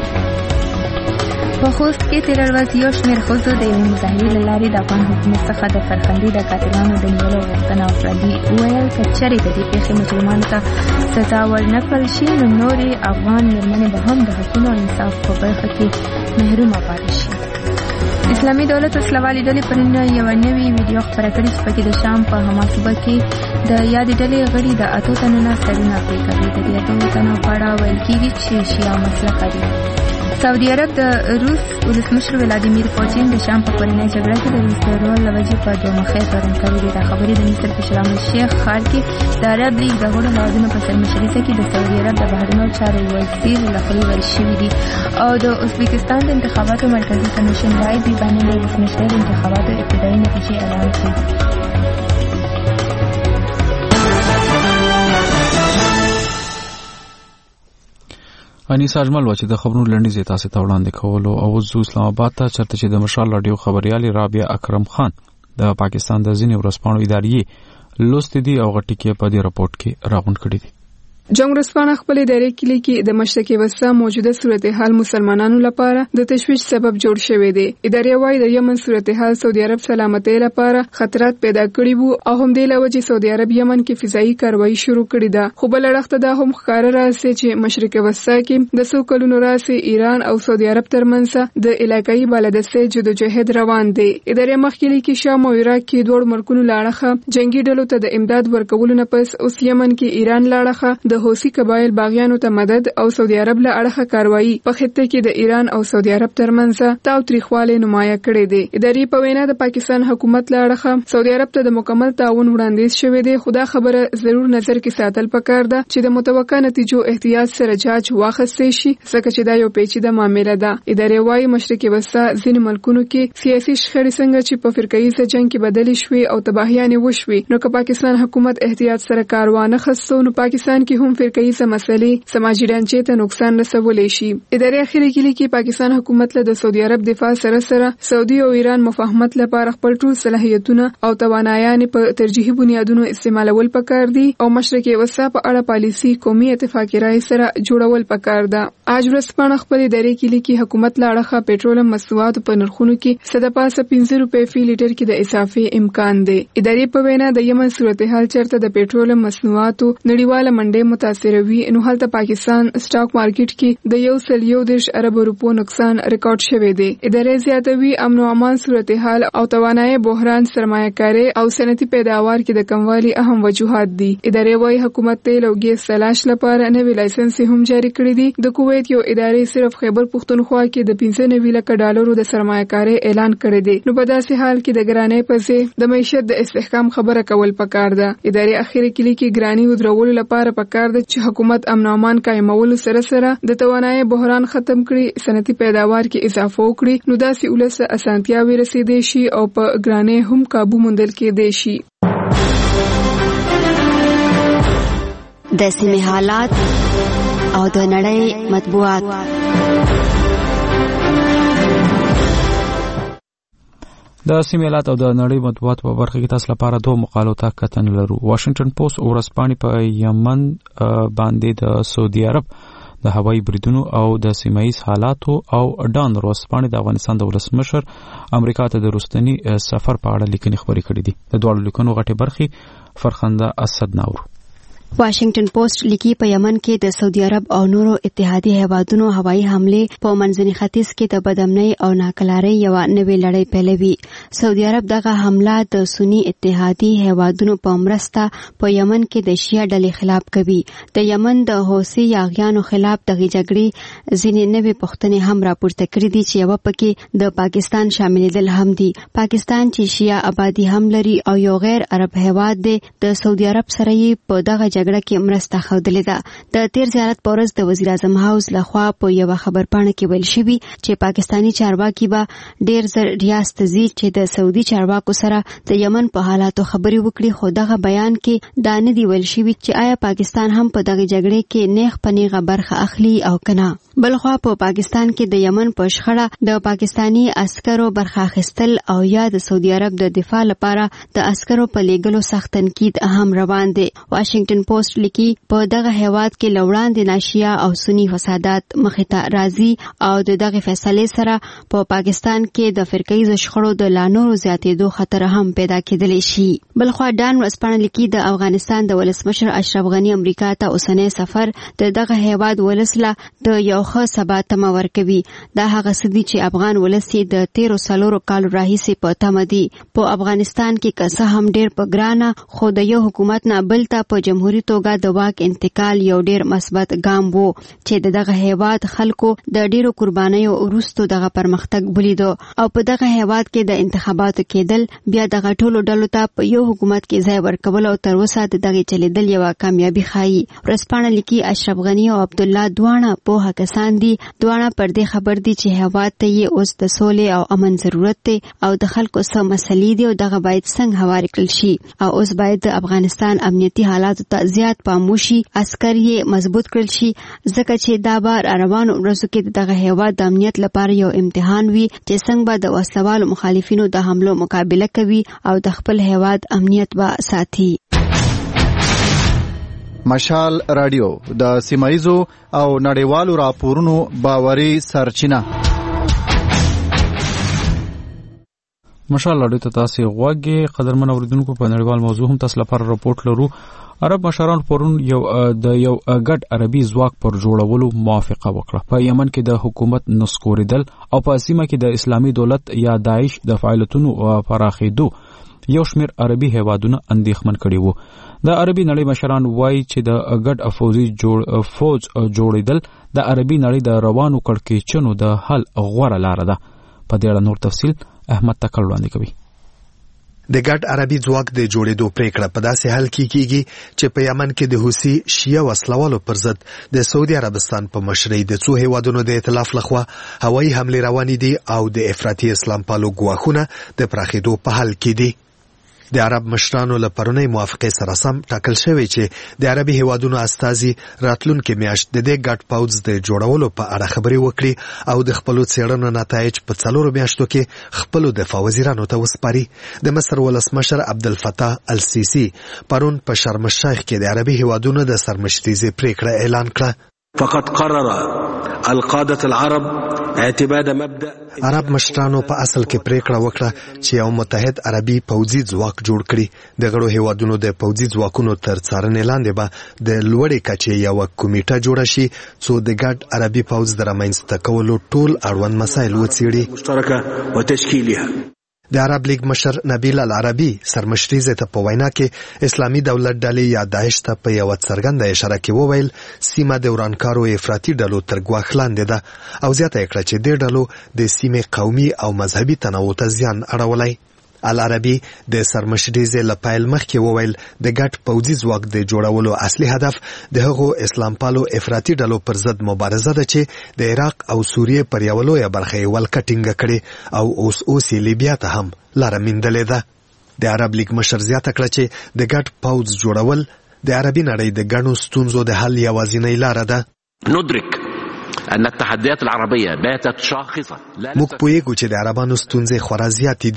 په خوست کې تېره ورځ یو شمېر ښځو د یوې مظاهرې له لارې د افغان حکومت څخه د فرخندې د قاتلانو د نیولو غوښتنه وکړه. دوی وویل که چېرې د دې پېښې مجرمانو ته سزا ورنه کړل شي نو نورې افغان مېرمنې به هم د حقونو او انصاف په برخه کې محرومه پاتې شي. اسلامي دولت وسلوالې ډلې پرون یوه نوې ویډیو خپره کړې چې پکې د شام په حما صوبه کې د یادې ډلې غړي د اتو تنو نه سرونه پرې کوي. د دې اتو تنو په اړه ویل کېږي چې شیعه مسلکه دي. سعودي عرب د روس ولسمشر ولادیمیر پوتین د شام په کورنۍ جګړه کې د روس د رول له وجې په دوه مخۍ تورن کړی دی. دا خبرې د مصر په شرم الشیخ ښار کې د عرب لیګ د غړو هېوادونو په سرمشریزه کې د سعودي عرب د بهرنیو چارو وزیر لخوا ویل شوي دي. او د ازبکستان د انتخاباتو مرکزي کمیشن وايي دوی باندې د ولسمشر د انتخاباتو ابتدایي نتیجې اعلان کړي. انیس اجمل و چې د خبرونو لنډیز تاسو ته وړاندې کولو او زو اسلام آباد ته چرته چې د مشال رادیو خبريالي رابعه اکرم خان د پاکستان د ځینې ورځپاڼو ادارې لوست دي او غټي کې په دې رپورت کې راغون کړی دي. جنگ ورځپاڼه خپل ادارې کې لیکي د مشرقي وسطا موجوده صورتحال مسلمانانو لپاره د تشویش سبب جوړ شوی دی. ادارې وايي د یمن صورتحال سعودي عرب سلامتۍ لپاره خطرات پیدا کړي وو او هم د لوجې سعودي عرب یمن کې فضایي کاروایی شروع کړې ده. خو بل اړخته دا هم ښکاره راځي چې مشرقي وسطا کې د څو کلونو راځي ایران او سعودي عرب ترمنځ د علاقايي بالادستې جدوجہد روان دی. ادارې مخکې لیکي شام او عراق کې دوه مرکونو لاړه جنگي ډلو ته د امداد ورکولو نه پس اوس یمن کې ایران لاړه د حوثي قبایل باغیانو ته مدد او سعودي عرب له اړخه کاروایی په خطه کې د ایران او سعودي عرب ترمنځ تاوتریخواله نمایه کړې ده. ادارې په وینا د پاکستان حکومت له اړخه سعودي عرب ته د مکمل تعاون وړاندیز شوی دی. خدا خبره ضرور نظر کې ساتل پکار ده چې د متوقع نتیجو احتیاط سره جاج واخیستل شي ځکه چې دا یو پیچیده معاملې ده. ادارې وايي مشرقي وسطا ځینې ملکونو کې سیاسي شخړې څنګه چې په فرقایي جنگ کې بدلې شوې او تباهیانې وشوې نو که پاکستان حکومت احتیاط سره کار وانه خستو نو پاکستان کې هم فرقایي مسلې سماجی ډانچې ته نقصان رسولی شي. ادارې اخیری کې لیکي پاکستان حکومت له د سعودي عرب دفاع سره سره سعودي او ایران مفاهمت لپاره خپل ټول صلاحیتونه او توانایانې په ترجیحي بنیادونو استعمالول پکار دي او مشرقي وسطا په اړه پالیسي قومي اتفاقي رائے سره جوړول پکار ده. اج ورځپاڼه خپل ادارې کې لیکي حکومت لا اړخه پېټرولم مصنوعات په نرخونو کې صد پاسه پنځه روپۍ فی لیټر کې د اضافه امکان دی. ادارې په وینا د یمن صورتحال چرته د پېټرولم مصنوعاتو نړیواله منډې متاثروي نو هلته پاکستان سټاک مارکیټ کې د یو سل یو دېرش ارب روپو نقصان ریکارډ شوی دی. ادارې زیاتوي امن او امان صورتحال او توانایي بحران سرمایه‌کاري او صنعتي پیداوار کې د کموالي اهم وجوهات دي. ادارې وايي حکومت تیل او ګیس تلاش لپاره نوې لایسنس هم جاری کړی دي. د کویت یو ادارې صرف خیبر پختونخوا کې د پنځه نوي لک ډالرو د سرمایه‌کاري اعلان کړی دی. نو په داسې حال کې د ګرانۍ په ځای د معیشت د استحکام خبره کول پکار ده. ادارې اخیری کې لیکي ګرانی ودرولو لپاره پکار ده چې حکومت امن او امان قائمولو سره سره د توانایي بحران ختم کړي صنعتي پیداوار کې اضافه وکړي نو داسې ولس اسانتیاوي رسیدي شي او په ګرانۍ هم قابو موندل کېدي شي. د سیمې حالات او د نړۍ مطبوعات. د سیمې حالات او د نړۍ مطبوعات په برخه کې تاسو لپاره دوه مقالو ته کتنه لرو. واشنگټن پوسټ ورځپاڼې په یمن باندې د سعودي عرب د هوایي بریدونو او د سیمایي حالاتو او ډان روسپانې د افغانستان د ولسمشر امریکا ته د رستنی سفر په اړه لیکنې خبرې کړې دي. د دواړو لیکنو غټې برخې فرخنده اسد ناور. واشنگټن پوسټ لیکي په یمن کې د سعودي عرب او نورو اتحادي هیوادونو هوایي حمله په منځني ختیځ کې د بدامنۍ او ناکلارۍ یو نوې لړۍ پیلوي. سعودي عرب دغه حمله د سنی اتحادي هیوادونو په مرسته په یمن کې د شیعه ډلې خلاف کوي. د یمن د حوثي یاغیانو خلاف دغه جګړې ځینې نوې پوښتنې هم راپورته کړې دي چې یو پکې د پاکستان شاملېدل هم دي. پاکستان چې شیعه آبادی هم لري او یو غیر عرب هیواد دی، د سعودي عرب سره یې په دغه جګړه کې مرسته ښودلې ده. د تیر زیارت په ورځ د وزیر اعظم هاوس لخوا په یوه خبرپاڼه کې ویل شوي چې پاکستاني چارواکي به ډیر زر ریاض ته ځي چې د سعودي چارواکو سره د یمن په حالاتو خبرې وکړي، خو دغه بیان کې دا نه دی ویل شوي چې آیا پاکستان هم په دغه جګړې کې نیغ په نیغه برخه اخلي او کنه. بلخوا په پاکستان کې د یمن په شخړه د پاکستانی عسکرو برخه اخیستل او یا د سعودي عرب د دفاع لپاره د عسکرو په لیږلو سخت تنقید هم روان دی. واشنگټن پوسټ لیکي په دغه هیواد کې لوړاندې ناشیا او سنی فسادات مخې ته راځي او د دغه فیصلې سره په پاکستان کې د فرقیز شخړو د لا نورو زیاتېدو خطر هم پیدا کېدلی شي. بلخوا ډان ورځپاڼه لیکي د افغانستان د ولسمشر اشرف غنی امریکا ته اوسنی سفر د دغه هیواد ولسله د یو ښه سبا تمه ورکوي. دا هغه څه دي چې افغان ولس یې د تیرو څلورو کالو راهیسې په تمه دي. په افغانستان کې که څه هم ډېر په ګرانه خو د یو حکومت نه بل ته په جمهوري توګه د واک انتقال یو ډېر مثبت ګام وو چې د دغه هیواد خلکو د ډېرو قربانیو وروسته دغه پرمختګ ولیدو او په دغه هیواد کې د انتخاباتو کېدل بیا دغه ټولو ډلو ته په یو حکومت کې ځای ورکول او تر اوسه د دغې چلېدل یوه کامیابي ښایي. ورځپاڼه لیکي اشرف غني او عبدالله دواړه پوهه کسان دي، دواړه پر دې خبر دي چې هیواد ته یې اوس د سولې او امن ضرورت دی او د خلکو څه مسلې دي او دغه باید څنګه هوارې کړل شي او اوس باید د افغانستان امنیتي حالاتو ته زیات پام وشي، عسکر یې مضبوط کړل شي، ځکه چې دا به روانو ورځو کې دغه هیواد د امنیت لپاره یو امتحان وي چې څنګه به د وسلوالو مخالفینو د حملو مقابله کوي او د خپل هیواد امنیت به ساتي. مشال رادیو د سیمایزو او نړیوالو راپورونو باوري سرچینه. مشال رادیو ته تاسو غوږی قدرمن اوریدونکو په نړیوال موضوع هم تاسو لپاره راپورټ لرو. عرب مشران پرون یو د یو ګډ عربي ځواک پر جوړولو موافقه وکړه. په یمن کې د حکومت نسکوریدل او په سیمه کې د اسلامي دولت یا داعش د فعالیتونو پراخېدو یو شمېر عربي هیوادونه اندېښمن کړي وو. د عربي نړۍ مشران وایي چې د ګډ افوزي جوړ فوج جوړېدل د عربي نړۍ د روانو کړکېچنو د حل غوره لاره ده. په دې اړه نور تفصیل احمد تکل وړاندې کوي. د ګډ عربي ځواک د جوړېدو پریکړه په داسې حال کې کیږي چې په یمن کې د حوثي شیعه وسلوالو پر ضد د سعودي عربستان په مشرۍ د څو هیوادونو د ائتلاف لخوا هوایي حملې روانې دي او د افراطي اسلام پالو ګواښونه د پراخېدو په حال کې دي. د عرب مشرانو له پرونۍ موافقې سره سم ټاکل شوی چې د عربي هیوادونو استازي راتلونکې میاشت د دې ګډ پوځ د جوړولو په اړه خبرې وکړي او د خپلو څېړنو نتایج په څلورو میاشتو کې خپلو دفاع وزیرانو ته وسپاري. د مصر ولسمشر عبدالفتاح السیسی پرون په شرم الشیخ کې د عربي هیوادونو د سرمشریزې پریکړه اعلان کړه. فقد قرر القادة العرب اعتماد مبدأ عرب مشرانو په اصل کې پریکړه وکړه چې یو متحد عربي پوځي ځواک جوړ کړي. د غړو هیوادونو د پوځي ځواکونو تر څارنې لاندې به د لوړې کچې یوه کمیټه جوړه شي څو د ګډ عربي پوځ د رامنځته کولو ټول اړوند مسایل وڅېړي. مشترکه وتشکیلها د عرب لیگ مشر نبیل العربي سرمشریزې ته په وینا کې اسلامي دولت ډلې یا داعش ته په یوه څرګنده اشاره کې وویل سیمه د ورانکارو افراطي ډلو تر ګواښ لاندې ده او زیاته یې کړه چې دې ډلو د سیمې قومي او مذهبي تنوع ته زیان اړولی. العربي د سرمشریزې له پیل مخکې وویل د ګډ پوځي ځواک د جوړولو اصلي هدف د هغو اسلام پالو افراطي ډلو پر ضد مبارزه ده چې د عراق او سوریې پر یوه لویه برخه یې ولکه ټینګه کړې او اوس اوس یې لیبیا ته هم لاره میندلې ده. د عرب لیگ مشر زیاته کړه چې د ګډ پوځ جوړول د عربي نړۍ د ګڼو ستونزو د حل یوازینۍ لاره ده. ندرک ان التحديات العربيه باتت شاخصه. موږ پوهیږو چې د عربانو ستونزې خورا زیاتې دي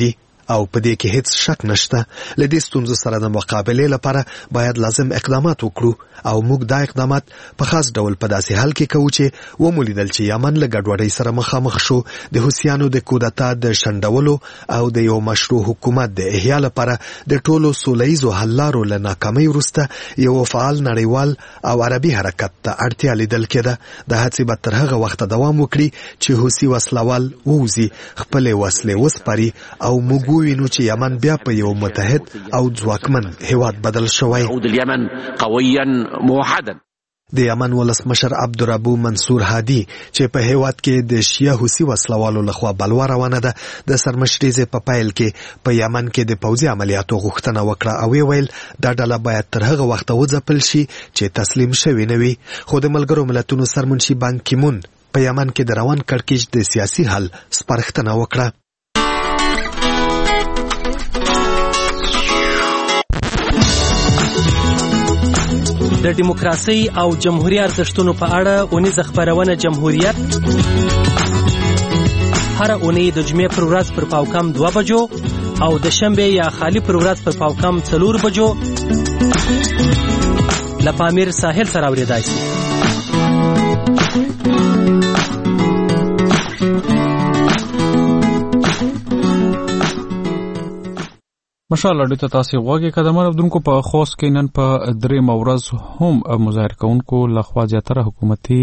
او په دې کې هیڅ شک نشته له دې ستونزو سره د مقابلې لپاره باید لازم اقدامات وکړو او موږ دا اقدامات په خاص ډول په داسې حال کې کوو چې ومولیدل چې یمن له ګډوډۍ سره مخامخ شو د حوثیانو د کودتا د شنډولو او د یو مشروع حکومت د احیا لپاره د ټولو سولهییزو حل لارو له ناکامۍ وروسته یو فعال نړیوال او عربي حرکت ته اړتیا لیدل کېده. د هڅې به تر هغه وخته دوام وکړي چې حوثي وسلوال ووځي، خپلې وسلې وسپاري او موږ ووینو چې یمن بیا په یو متحد او ځواکمن هیواد بدل شوی. د یمن ولسمشر عبدالربو منصور هادي چې په هیواد کې د شیعه حوثي وسلوالو لخوا بلوا روانه ده د سرمشریزې په پایل کې په یمن کې د پوځي عملیاتو غوښتنه وکړه او ویل دا ډله باید تر هغه وخته وځپل شي چې تسلیم شوی نه وي. خو د ملګرو ملتونو سرمنشي بان کی مون په یمن کې د روان کړکېچ د سیاسي حل سپارښتنه وکړه. د دیموکراسي او جمهوریت ارزښتونو په اړه اونیزه خبرونه جمهوریت هر اونۍ د جمعې پر ورځ پر پاوکم دوه بجو او د شنبه یا خالی پر ورځ پر پاوکم څلور بجو له پامیر ساحل سره اورېدای شي. مشال اډو ته تاسو غوږی قدمه ودونکو په خوست کې نن په درې مورز هم مظاهر کوونکو لخوا زیاتره حکومتي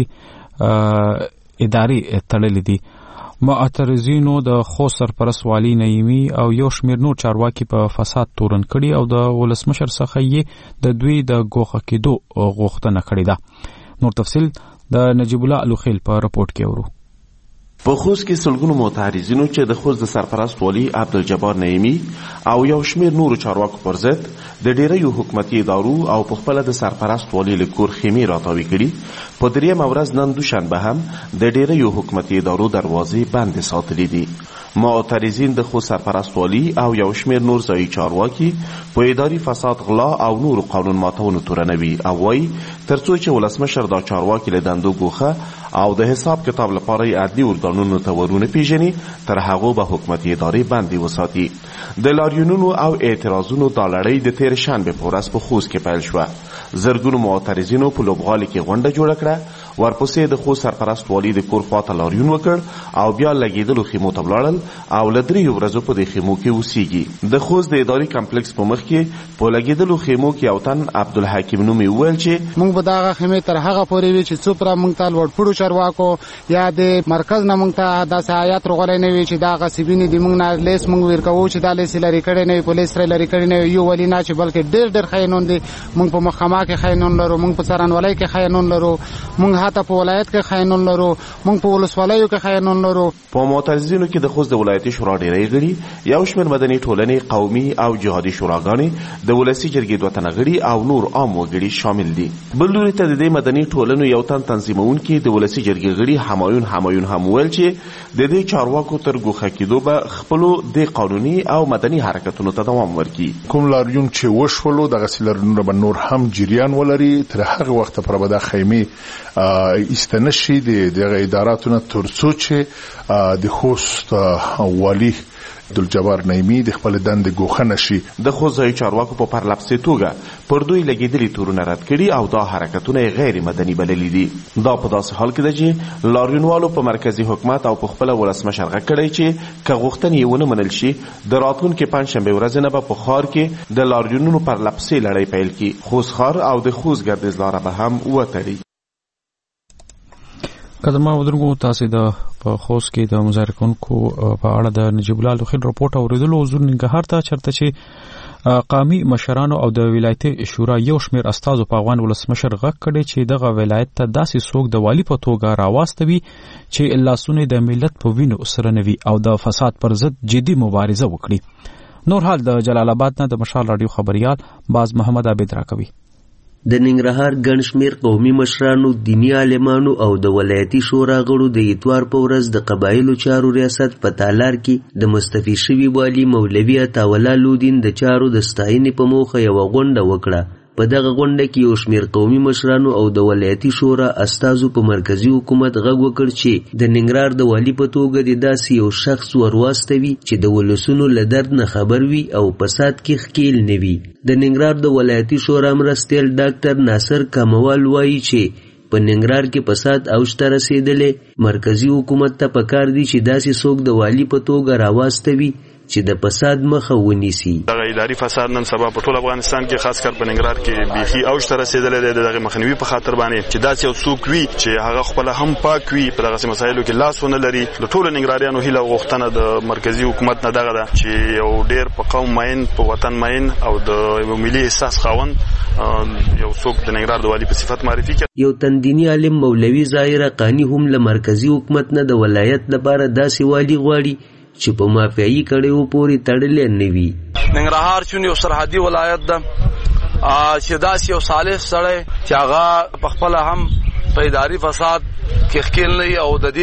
اداري تړلې دي. معترضینو د خوست سرپرست والی نعیمی او یو شمیر نور چارواکي په فساد تورن کړي او د ولسمشر څخه یې د دوی د ګوښه کېدو غوښتنه کړې ده. نور تفصیل د نجیب الله الوخیل په رپورټ کې ورو. په خوست کې سلګونو معترضینو چې د خوست د سرپرست والی عبدالجبار نعیمی او یو شمیر نورو چارواکو پر ضد د ډیریو حکومتي ادارو او په خپل د سرپرست والی له کور خیمې راتاوي کړي. په درېیمه ورځ نن دوشنبه هم د ډیریو حکومتي ادارو دروازې بندې ساتلې دي. معترضین د خوست سرپرست والی او یو شمیر نور ځایي چارواکي په اداري فساد، غلا او نورو قانون ماتونو تورنوي او وایي ترڅو چې ولسمشر دا چارواکي له دندو ګوښه او د حساب کتاب لپاره یې عدلي ارګانونو ته ورونه پیژني تر هغو به حکومتي ادارې بندې وساتي. د لاریونونو او اعتراضونو دا لړۍ د تېر شنبې په ورځ په خوست کې پیل شوه. زرګونو معترضینو په لوبغالي کې غونډه جوړه کړه. ورپسې د خوست سرپرست والی د کور خواته لاریون وکړ او بیا لګېدلو خیمو ته ولاړل او له دریو ورځو په دې خیمو کې اوسېږي. د خوست د اداري کمپلیکس په مخ کې په لګېدلو خیمو کې یو تن عبدالحکیم نومي وویل چې موږ به دغه خیمې تر هغه پورې وي چې څومره موږ ته لوړپوړو چارواکو یا د مرکز نه موږ ته داسې آیات راغلی نه وي چې دا غصبینې دي موږ نه لیس موږ ورکوو چې دا لیس یې لرې کړی نه وي، پولیس ترې لرې کړی نه وي. یو ولي نه چې بلکې ډېر ډېر خاینون دي. موږ په محکمه کې خاینون لرو، موږ په څارنوالۍ کې خاینون لرو، موږ حتی په ولایت کې خاینون لرو، موږ په ولسوالیو کې خاینون لرو. په معترضینو کې د خوست د ولایتي شورا ډېری غړي، یو شمېر مدني ټولنې، قومي او جهادي شوراګانې، د ولسي جرګې دوه تنه غړي او نور عام وګړي شامل دي. بل لوري ته د دې مدني ټولنو یو تن تنظیمونکي د ولسي جرګې غړي همایون همایون هم ویل چې د دې چارواکو تر ګوښه کېدو به خپلو د قانوني او مدني حرکتونو ته دوام ورکړي. کوم لاریون چې وشولو دغسې لاریونونه به نور هم جریان ولري. تر هغه وخته پورې به دا خیمې ایسته نشي د دغه اداراتو نه تر څو چې د خوست والي عبدالجبار نعیمی د خپل دندې ګوښه نشي. د خوست ځایي چارواکو په پرلپسې توګه پر دوی لګېدلي تورونه رد کړي او دا حرکتونه یې غیر مدني بللي دي. دا په داسې حال کې ده چې لاریونوالو په مرکزي حکومت او په خپله ولسمشر غږ کړی چې که غوښتنې یې ونه منل شي د راتلونکې پنجشنبې ورځې نه به په ښار کې د لاریونونو پرلپسې لړۍ پیل کړي. خوست ښار او د خوست ګردیز لاره به هم وتړي. قدمه ودرګو تاسو د په خوست کې د مظاهره کوونکو په اړه د نجیب الله الوخیل رپورټ اوریدلو. حضور ننګرهار ته چرته چې قومي مشرانو او د ولایتي شورا یو شمیر استازو په افغان ولسمشر غږ کړی چې دغه ولایت ته داسې څوک د والی په توګه راواستوي چې لاسونه د ملت په وینو سره نه وي او د فساد پر ضد جدي مبارزه وکړي. نور حال د جلال آباد نه د مشال رادیو خبريال باز محمد عابد راکوي. د ننګرهار ګڼ شمېر قومي مشرانو، دیني عالمانو او د ولایتي شورا غړو د اتوار په ورځ د قبایلو چارو ریاست په تالار کې د مستفید شوي والي مولوي عطاالله لودین د چارو د ستاینې په موخه یوه غونډه وکړه. په دغه غونډه کې یو شمېر قومي مشرانو او د ولایتي شورا استازو په مرکزي حکومت غږ وکړ چې د ننګرهار د والي په توګه د داسې یو شخص ورواستوي چې د ولسونو له درد نه خبر وي او فساد کې ښکیل نه وي. د ننګرهار د ولایتي شورا مرستیال ډاکټر ناصر کموال وایي چې په ننګرهار کې فساد اوج ته رسېدلی، مرکزي حکومت ته پکار دي چې داسې څوک د والي په توګه راواستوي چې د فساد مخه ونیسي. دغه اداري فساد نن سبا په ټول افغانستان کې خاص کر په ننګرهار کې بیخي اوج ته رسېدلی دی. دغه مخنیوي په خاطر باندې چې داسې یو څوک وي چې هغه خپل هم پاک وي، په دغه مسایلو کې لاس ونه لري. د ټولو ننګرهاریانو هیله او غوښتنه د مرکزي حکومت نه دغه ده چې یو ډېر په قوم مین، په وطن مین او د یو ملي احساس خاوند یو څوک د ننګرهار د والي په صفت معرفي کړي. یو تندینی عالم مولوي ظاهر حقانی هم له مرکزي حکومت نه د ولایت لپاره داسې والي غواړي چې په مافیایي کړیو پورې تړلی نه وي. ننګرهار چون یو سرحدي ولایت ده چې داسې یو صالح سړی چې هغه په خپله هم په اداري فساد کې ښکیل نه وي او د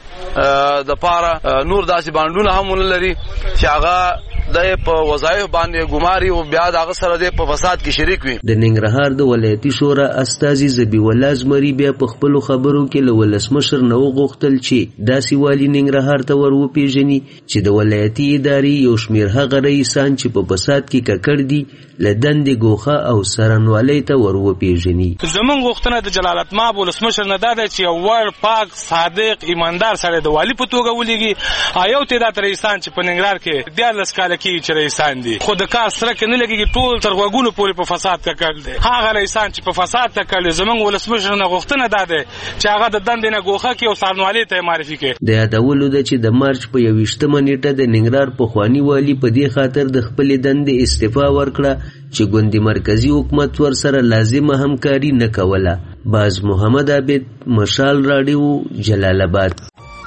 دې دپاره نور داسې بانډونه هم ونه لري چې هغه د په وظایف باندې ګماري او بیا د هغه سره د په فساد کې شریک وي. د ننګرهار د ولایتي شورا استازي ذبیح الله زمري بیا په خپلو خبرو کې له ولسمشر نه وغوښتل چې داسې والي ننګرهار ته ور وپېژني چې د ولایتي ادارې یو شمېر هغه رئیسان چې په فساد کې ککړ دي له دندې ګوښه او سرنوالۍ ته ور وپېژني. زموږ غوښتنه د جلالتمآب ولسمشر نه دا ده چې یو وړ پاک صادق ایماندار سړی د والي په توګه ولیږي. یو تعداد رئیسان چې په ننګرهار کې دیارلس کاله کې چې رئیسان دي خو د کار سره کې نه لګېږي، ټول تر غوږونو پورې په فساد ککړ دي. هغه رئیسان چې په فساد ککړ دي زموږ ولسمشر نه غوښتنه دا ده چې هغه د دندې نه ګوښه کړي او سرنوالۍ ته یې معرفي کړي. د یادولو ده چې د مارچ په یوویشتمه نیټه د ننګرهار پخواني والي په دې خاطر د خپلې دندې استعفا ورکړه چې ګوندي مرکزي حکومت ورسره لازمه همکاري نه کوله. باز محمد عابد، مشال راډیو، جلال آباد.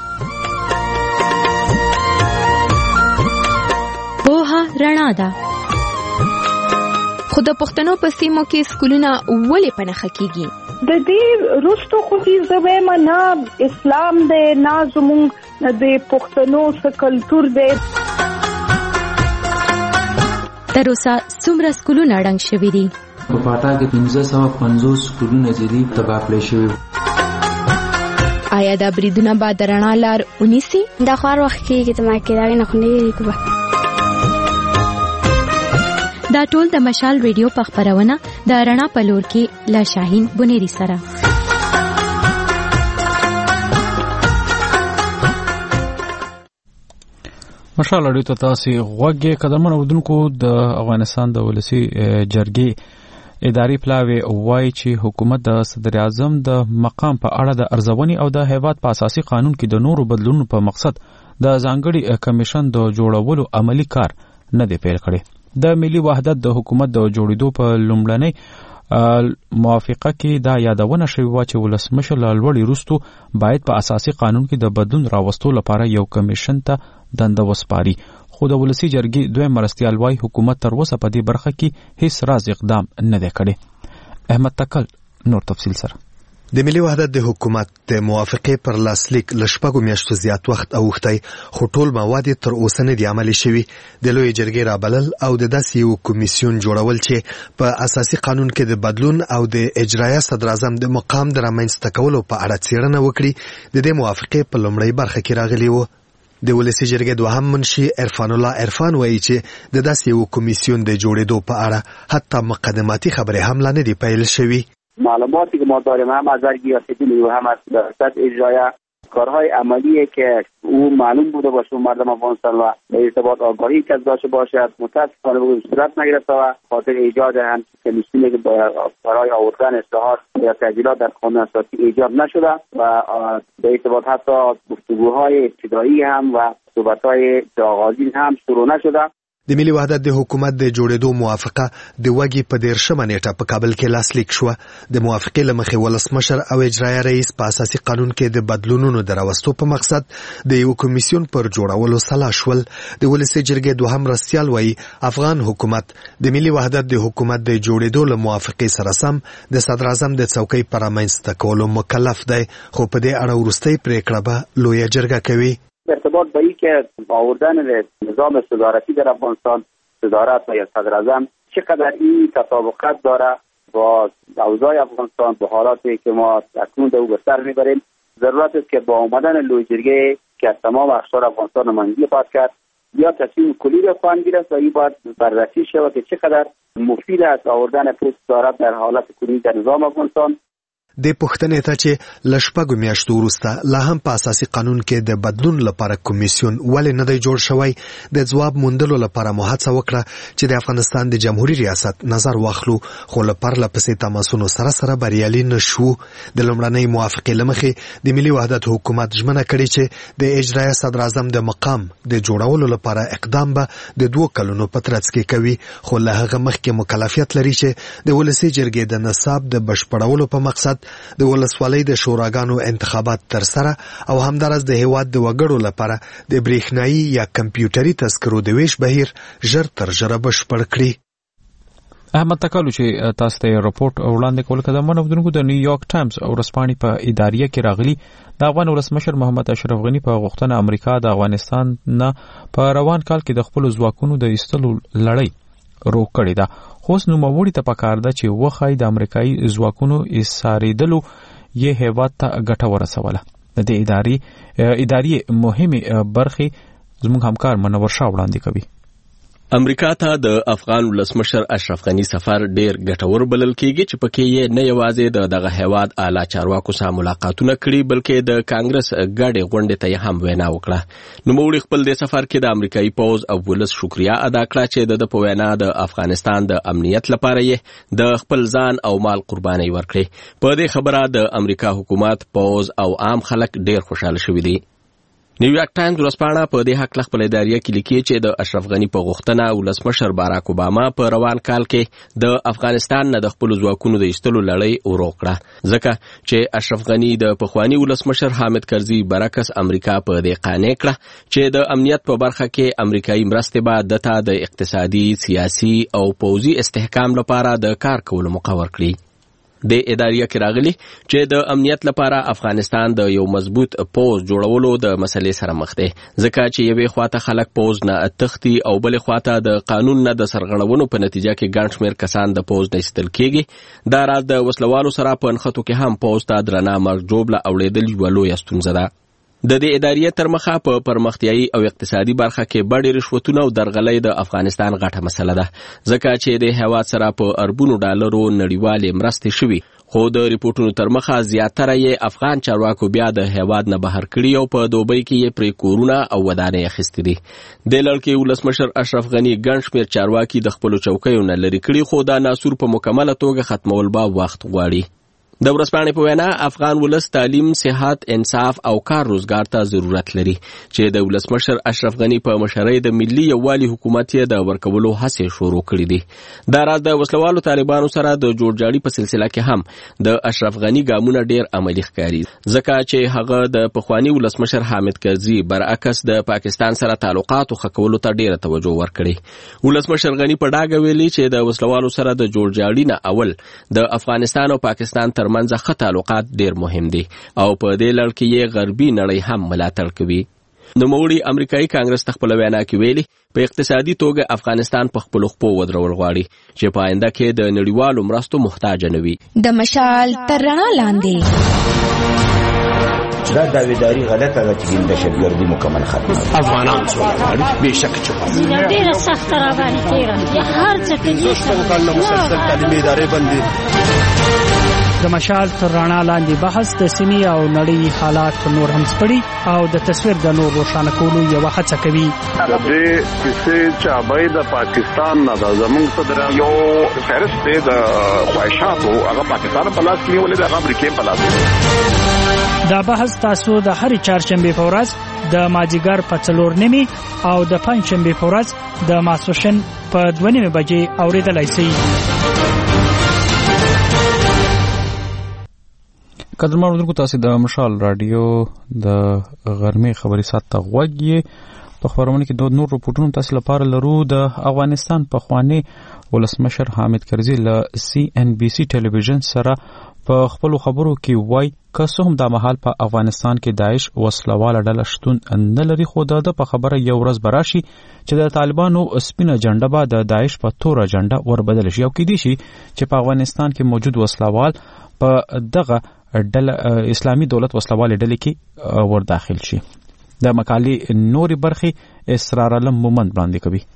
پوهه رڼا ده. خو د پښتنو په سیمو کې سکولونه ولې په نښه کیږي؟ د دې وروستو خو چې زه وایم نه اسلام دی نه زموږ د پښتنو څه کلتور دی. تر اوسه څومره سکولونه ړنګ شوي دي؟ په پاټا کې پنځه سوه پنځوس سکولونه چې دي تباه کړای شوي. آیا دا بریدونه به د رڼا لار ونیسي؟ دا خو هر وخت کېږي ته ما کې د هغې نه خو نه کېږي. دا ټول د مشال ریډیو په خپرونه د رڼا په لور کې له شاهین بنيري سره. مشال اړیو ته تاسو غوږی قدمونه ودونکو. د افغانستان د ولسی جرګې اداري پلاوی وایي چې حکومت د صدر اعظم د مقام په اړه د ارزونې او د هیواد په اساسي قانون کې د نورو بدلونونو په مقصد د ځانګړي کمیشن د جوړولو عملی کار نه دی پیل کړی. د ملي وحدت د حکومت د جوړېدو په لومړنۍ موافقه کې دا یادونه شوې وه چې ولسمشر له لوړې وروستو باید په اساسي قانون کې د بدلون راوستو لپاره یو کمیشن ته دنده وسپاري. خو د ولسی جرګې دویم مرستیال وایي حکومت تر اوسه په دې برخه کې هیڅ راز اقدام نه دی کړی. احمد تکل نور تفصیل سره. د ملي وحدت د حکومت د موافقې پر لاسلیک له شپږو میاشتو زیات وخت اوښتی، خو ټول مواد تر اوسه نه دي عملي شوي. د لویې جرګې رابلل او د داسې یو کمیسیون جوړول چې په اساسي قانون کې د بدلون او د اجرایه صدراعظم د مقام د رامنځته کولو په اړه څېړنه وکړي د دې موافقې په لومړۍ برخه کې راغلي وو. د ولسی جرګې دوهم منشي عرفان الله عرفان وایي چې د داسې یو کمیسیون د جوړېدو په اړه حتی مقدماتي خبرې هم لا نه دي پیل شوي. معلوماتی که ما داریم هم از ارگیاسی و هم از درصد اجرای کارهای عملیه که او معلوم بوده باشه و مردم افغانستان و به ارتباط آگاهی که داشته باشد متاسفانه به صورت نگرفته و خاطر ایجاد هم کمیسیونی که برای آوردن اصلاحات یا تعدیلات در قانون اساسی ایجاد نشده و به ارتباط حتی گفتگوهای ابتدایی هم و صحبتهای آغازین هم شروع نشده. د ملي وحدت د حکومت د جوړېدو موافقه د وږي په دیرشمه نیټه په کابل کې لاسلیک شوه. د موافقې له مخې ولسمشر او اجرایه رئیس په اساسي قانون کې د بدلونونو د راوستو په مقصد د یو کمیسیون پر جوړولو سلا شول. د ولسي جرګې دوهم مرستیال وایي افغان حکومت د ملي وحدت د حکومت د جوړېدو له موافقې سره سم د صدراعظم د څوکۍ پر رامنځته کولو مکلف دی، خو په دې اړه وروستۍ پرېکړه به لویه جرګه کوي. ارتباط به این که آوردن نظام صدارتی در افغانستان، صدارت و یا صدراعظم چقدر این تطابقت داره با اوضاع افغانستان به حالاتی که ما اکنون در او به سر میبریم ضرورت است که با آمدن لویجرگه که از تمام اقشار افغانستان نمایندگی خواهد کرد یا تصمیم کلی را خواهند گرفت و این باید بررسی شود که چقدر مفید است آوردن پوست دارد در حالت کنونی در نظام افغانستان. د پښتنې ته چې لشپږو میاشتو وروسته لا هم په اساسي قانون کې د بدلون لپاره کمیسیون ولې نه دی جوړ شوی د ځواب موندلو لپاره مو هڅه وکړه چې د افغانستان د جمهوریت ریاست نظر واخلو خو له پرله پسې تماسونو سره سره بریالي نشو. د لومړنۍ موافقې له مخې د ملي وحدت حکومت ژمنه کړې چې د اجرایه صدر اعظم د مقام د جوړولو لپاره اقدام به د دوه کلونو په ترڅ کې کوي خو له هغه مخکې مکلفیت لري چې د ولسي جرګې د نصاب د بشپړولو په مقصد د ولسوالۍ د شوراګانو انتخابات ترسره او همدارس د هیواد د وګړو لپاره د برېښنایي یا کمپیوټري تذکرو د ویش بهیر ژر تر ژره بشپړ کړي. احمد تکالو چې تاسو ته راپورټ وړاندې کول کده منوبدونکو د نیویارک ټایمز او رسپانې په اداریه کې راغلي د افغان ولسمشر محمد اشرف غنی په غوښتنه امریکا د افغانستان نه په روان کال کې د خپل ځواکونو د ایستلو لړۍ رو کړی دا خوس نو موري ته پکار ده چې وخای د امریکایي ځواکونو ایساریدلو یې هیواد ته ګټه ورسوله. د دې اداري اداري مهمه برخه زموږ همکار منور شاه وړاندې کوي. امریکا ته د افغان ولسمشر اشرف غنی سفر ډیر ګټور بلل کیږي چې پکې یې نه یوازې د دغه هیواد اعلی چارواکو سره ملاقاتونه کړي بلکې د کانګرس ګډې غونډې ته هم وینا وکړه. نو موږ خپل د سفر کې د امریکایي پوز او ولس شکریا ادا کړه چې د په وینا د افغانستان د امنیت لپاره یې د خپل ځان او مال قرباني ورکړي. په دې خبره د امریکا حکومت پوز او عام خلک ډیر خوشاله شوي دي. نیویارک ټایمز ورځپاڼه په دې حق خپل اداریه کې لیکي چې د اشرف غنی په غوښتنه ولسمشر باراک اوباما په روان کال کې د افغانستان نه د خپل ځواکونو د ایستلو لړۍ ورو کړه ځکه چې اشرف غنی د پخوانی ولسمشر حامد کرزي برعکس امریکا په دې قانع کړه چې د امنیت په برخه کې امریکایي مرستې به دته د اقتصادي سیاسي او پوځي استحکام لپاره د کار کولو مقرر کړي. د اداریه کې راغلي چې د امنیت لپاره افغانستان د یو مضبوط پوز جوړولو د مسلې سره مخ دی ځکه چې یوې خواته خلک پوز نه تختی او بلې خواته د قانون نه د سرغړونو په نتیجه کې ګڼ شمېر کسان د پوز نه ایستل کېږي. دا راز د وسلوالو سره په نښتو کې هم پوز ته درنه مرګ ژوبله اوړېدل یوه لویه ستونزه ده. د دې اداریې تر مخه په پرمختیایي او اقتصادي برخه کې بډې رشوتونه او درغلۍ د افغانستان غټه مسله ده ځکه چې د هیواد سره په اربونو ډالرو نړیوالې مرستې شوي خو د ریپورتونو تر مخه زیاتره یې افغان چارواکو بیا د هیواد نه بهر کړي او په دوبۍ کې یې پرې کورونه او ودانۍ اخیستې دي. د لړ کې ولسمشر اشرف غنی ګڼ شمېر چارواکي د خپلو چوکیو نه لرې کړي خو دا ناسور په مکمله توګه ختمول به وخت غواړي. د ورځپاڼې په وینا افغان ولس تعلیم، صحت، انصاف او کار روزګار ته ضرورت لري چې د ولسمشر اشرف غنی په مشرۍ د ملي یووالي حکومت یې د ورکولو هڅې شروع کړې دي. دا راز د وسلوالو طالبانو سره د جوړجاړي په سلسله کې هم د اشرف غنی ګامونه ډیر عملي ښکاري ځکه چې هغه د پخوانی ولسمشر حامد کرزي برعکس د پاکستان سره تعلقاتو ښه کولو ته ډیره توجه ورکړي. ولسمشر غنی په ډاګه ویلي چې د وسلوالو سره د جوړجاړي نه اول د افغانستان او پاکستان تر منځ ښه تعلقات ډیر مهم دي او په دې لړ کې یې غربي نړۍ هم ملاتړ کوي. نوموړي امریکایي کانګرس ته خپل وینا کې ویلي په اقتصادي توګه افغانستان په خپل خپو ودرول غواړي چې په آینده کې د نړیوالو مرستو محتاج نه وي. د مشال تر رڼا لاندې دا داویداری غلطه ده چې دهشتګردي مکمل ختمه افغانان سوله غواړي بېشک چې ډېره سخته راباندې تېره یا هر څه کوي مکمل مسلسل تعلیمي ادارې بندي. د مشال تر رڼا لاندې بحث د سیمې او نړۍ حالات نور هم سپړي او د تصویر د نور روښانه کولو یوه هڅه کوي. د دې کیسې چابۍ د پاکستان نه ده زموږ صدر یو فهرست دی د خواهشاتو هغه پاکستان په لاس کې نیولې ده هغه امریکې په لاس کې. دا بحث تاسو د هرې چهارشنبې په ورځ د مازدیګر په څلور نیمې او د پنجشنبې په ورځ د ماسپښین په دوه نیمې بجې اورېدلی شئ. قدرمن اورېدونکو تاسو د مشال رادیو د غرمې خبري سات ته غوږ یې. په خبرونه کې د نور رپورټونو تاسو لپاره لرو. د افغانستان پخوانی ولسمشر حامد کرزي له سی ان بي سي ټلویزیون سره په خپل خبرو کې وای که څه هم دا مهال په افغانستان کې داعش وسلواله ډله شتون نه لري، خو د په خبره یو ورځ به راشي چې د طالبانو سپینه جنډه به د داعش په توره جنډه وربدل شي او کېدای شي چې په افغانستان کې موجود وسلوال په دغه ډله اسلامي دولت وسلوالې ډلې کې ور داخل شي. د مقالې نورې برخې اسرار علم مومند وړاندې کوي.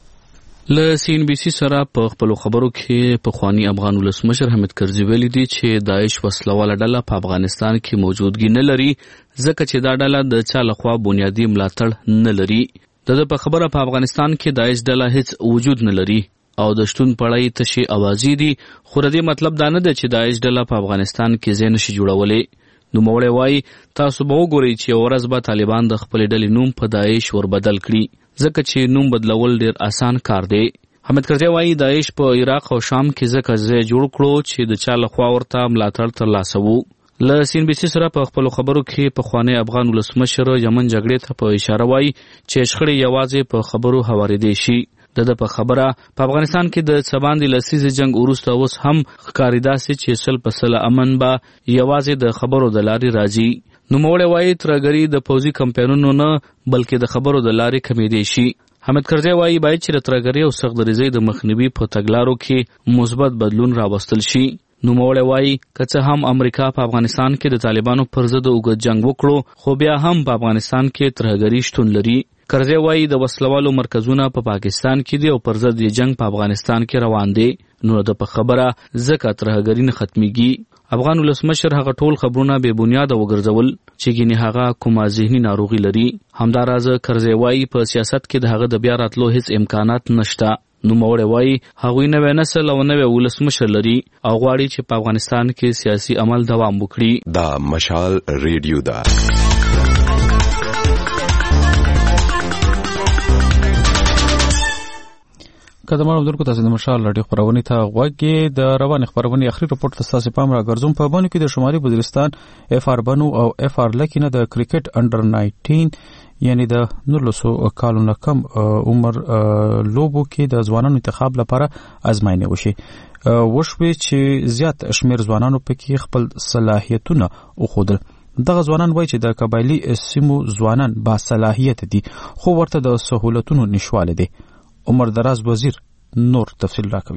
له سی ان بي سي سره په خپل خبرو کې پخوانی افغان ولسمشر حامد کرزي ویلي دي چې داعش وسلواله ډله په افغانستان کې موجودګي نه لري ځکه چې دا ډله د چا لخوا بنیادی ملاتړ نه لري. د په خبره په افغانستان کې داعش ډله هیڅ وجود نه لري او د شتون پړای تشي اوازې دي، خو د دې مطلب دا نه دی چې داعش ډله په افغانستان کې ځای نشي جوړولې. نوموړی وایي تاسو به وګورئ چې یوه ورځ به طالبان د خپلې ډلې نوم په داعش وربدل کړي ځکه چې نوم بدلول ډیر آسان کار دی. حامد کرزي وایي داعش په عراق او شام کې ځکه ځای جوړ کړو چې د چا لخوا ورته ملاتړ ترلاسه وو. له سی ان بي سي سره په خپلو خبرو کې پخوانی افغان ولسمشر یمن جګړې ته په اشاره وایي چې شخړې یوازې په خبرو هوارېدی شي. د ده په خبره په افغانستان کې د څه باندې لسیزې جنگ وروسته اوس هم ښکاري داسې چې سل په سله امن به یوازې د خبرو د لارې راځي. نوموړی وایي ترهګري د پوځي کمپاینونو نه بلکې د خبرو د لارې کمیدی شي. حامد کرزي وایي باید چې د ترهګرۍ او سختدریزۍ د مخنیوي په تګلارو کې مثبت بدلون راوستل شي. نوموړی وایي که څه هم امریکا په افغانستان کې د طالبانو پر ضد اوږد جنگ وکړو خو بیا هم په افغانستان کې ترهګري شتون لري. کرزي وایي د وسلوالو مرکزونه په پا پاکستان کې دي او پر ضد یې جنگ په افغانستان کې روان دی. نو د په خبره ځکه ترهګري نه ختمیږي. افغان ولسمشر هغه ټول خبرونه بې بنیاده وګرځول چې ګینې هغه کومه ذهني ناروغي لري. همداراز کرزي وایي په سیاست کې د هغه د بیا راتلو هیڅ امکانات نشته. نوموړی وایي هغوی نوی نسل او نوی ولسمشر لري او غواړي چې په افغانستان کې سیاسي عمل دوام وکړي. دا مشال ریډیو ده. قدمانو بدرکو تاسو د مشال راډیو خبرونه ته غوږی د روان خبرونه اخري رپورت تاسو پام را ګرځوم. په باندې کې د شمالي وزیرستان اف ار بنو او اف ار لکینه د کرکټ انډر ناینټین یعنی د نولسو کالو نه کم عمر لوبو کې د ځوانانو انتخاب لپاره ازمایښت وشي. وشوي چې زیات شمیر ځوانانو پکې خپل صلاحیتونه وښودل. دغه ځوانان وایي چې د قبایلی سیمو ځوانان با صلاحیت دي خو ورته د سہولتونو نشواله دي. عمر دراز وزیر نور تفصیل راکوي.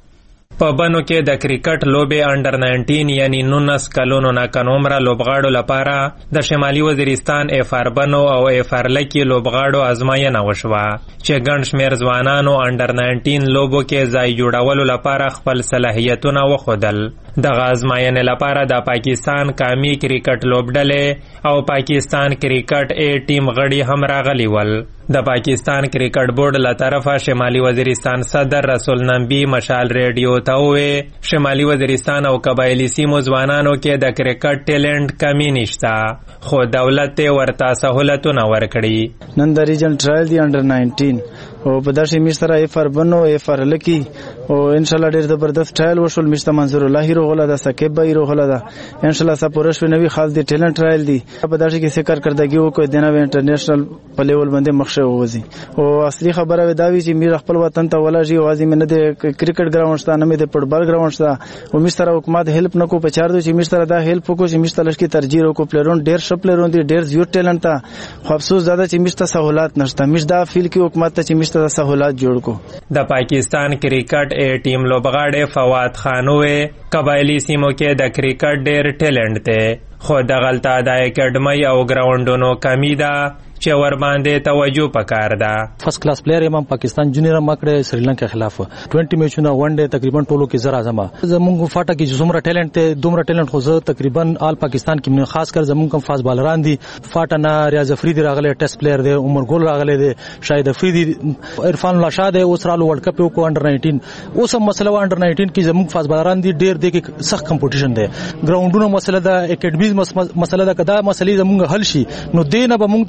په بنو کې د کرکټ لوبې انډر ناینټین یعنی نولس کلونو نه کم عمره لوبغاړو لپاره د شمالي وزیرستان اف ار بنو او اف ار لکي لوبغاړو ازمایښت وشوه چې ګڼ شمېر ځوانانو انډر ناینټین لوبو کې ځای جوړولو لپاره خپل صلاحیتونه وښودل. دغه ازمایښتې لپاره د پاکستان قومي کرکټ لوبډلې او پاکستان کرکټ ای ټیم غړي هم راغلي ول. د پاکستان کرکټ بورډ له طرفه شمالي وزیرستان صدر رسول نبی مشال ریډیو ته وویل شمالي وزیرستان او قبایلی سیمو ځوانانو کې د کرکټ ټیلنټ کمی نشته خو دولت یې ورته سهولتونه ورکړي. نن د ریجن ټرایل دی انډر ناینټین او په داسې میش سره اف ار بنو اف ار لکی او ان شاء الله ډیر زبردست ټرایل وشول. مشته منظور الله هیرو غلا ده سکیب هیرو غلا ده ان شاء الله سپورش نوی خاص دی ټیلنټ ټرایل دی په داسې کې څه کارکردګي وکړي دنه انټرنیشنل په لیول باندې مخشه وځي او اصلي خبره ودا وی چې میر خپل وطن ته ولاږي وازي منه د کرکټ ګراوند شته نه مې د فوټبال ګراوند شته او مستر حکومت هیلپ نکو په چار دوی چې مستر دا هیلپ کو چې مستر لشکي ترجیح کو پلیرون ډیر ش پلیرون دي ډیر زیات ټیلنټ ته خو افسوس زده چې مستر سہولت نشته مش دا فیل کې حکومت ته چې مستر سہولت جوړ کو. د پاکستان کرکټ ای ټیم لوبغاړي فواد خانوې قبایلی سیمو کې د کرکټ ډیر ټیلنټ ته خو د غلطه د اکیډمي او ګراوندونو کمی ده چې ور باندې توجه پکار ده. فرست کلاس پلیئر یم پاکستان جونیئر مکړه سریلانکا خلاف بیس میچونه ون ډے تقریبا ټولو کې زرا زما زمونږ فاټه کې زموږ ټیلنټ ته دومره ټیلنټ خو زه تقریبا آل پاکستان کې خاص کر زمونږ کم فاست بالران دي. فاټه نه ریاض افریدی راغله ټیسټ پلیئر دی عمر ګل راغله دی شاهد افریدی عرفان الله شاه دی اوس رالو ورلد کپ کو انډر ناینټین اوس هم مسله انډر ناینټین کې زمونږ فاست بالران دي ډیر دی کې سخت کمپټیشن دی. ګراوندونو مسله ده اکیډمیز مسله ده کدا مسلې زمونږ حل شي نو دینه به مونږ ته ډیر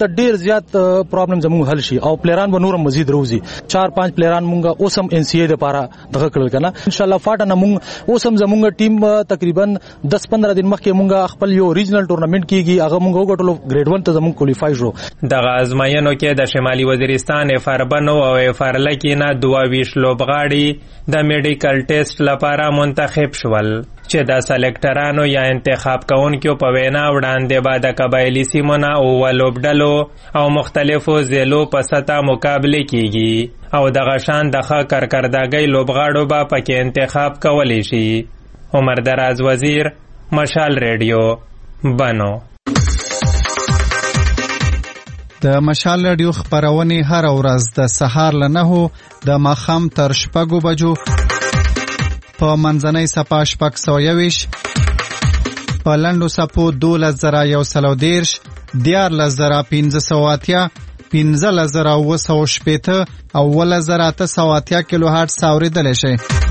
زیات پرابلم زموږ حل شي او پلیران به نور مزید روزي چار پنځه پلیران مونږه اوسم ان سی ای د لپاره دغه کړل کنه ان شاء الله فاټه نه مونږ اوسم زموږ ټیم تقریبا دس پندرہ دن مخکې مونږ خپل یو ریجنل ټورنمنت کیږي هغه مونږ وګټلو ګریډ ون ته زموږ کوالیفای شو. دغه ازمایښتونو کې د شمالي وزیرستان افاربنو او افارلکي نه دوه ویشت لوبغاړي د میډیکل ټیسټ لپاره منتخب شول چې د سلیکټرانو یا انتخاب کوونکو په وینا وړاندې به د قبایلي سیمو نه اووه لوبډلو او مختلفو ضلعو په سطح مقابله کیږي او دغه شان د ښه کارکردګۍ لوبغاړو به پکې انتخاب کولی شي. عمر دراز وزیر، مشال ریډیو، بنو. د مشال ریډیو خبرونه هر ورځ د سهار له نهو د ماښام تر شپږو بجو په منځنۍ صفه شپږ سوه یوویشت، په لنډو صفو دولس زره یو سل او دېرش، دیارلس زره پنځه سوه اتیا، پنځلس زره اووه سوه شپېته او اوولس زره اته سوه اتیا کیلو هرټز اورېدلی شئ.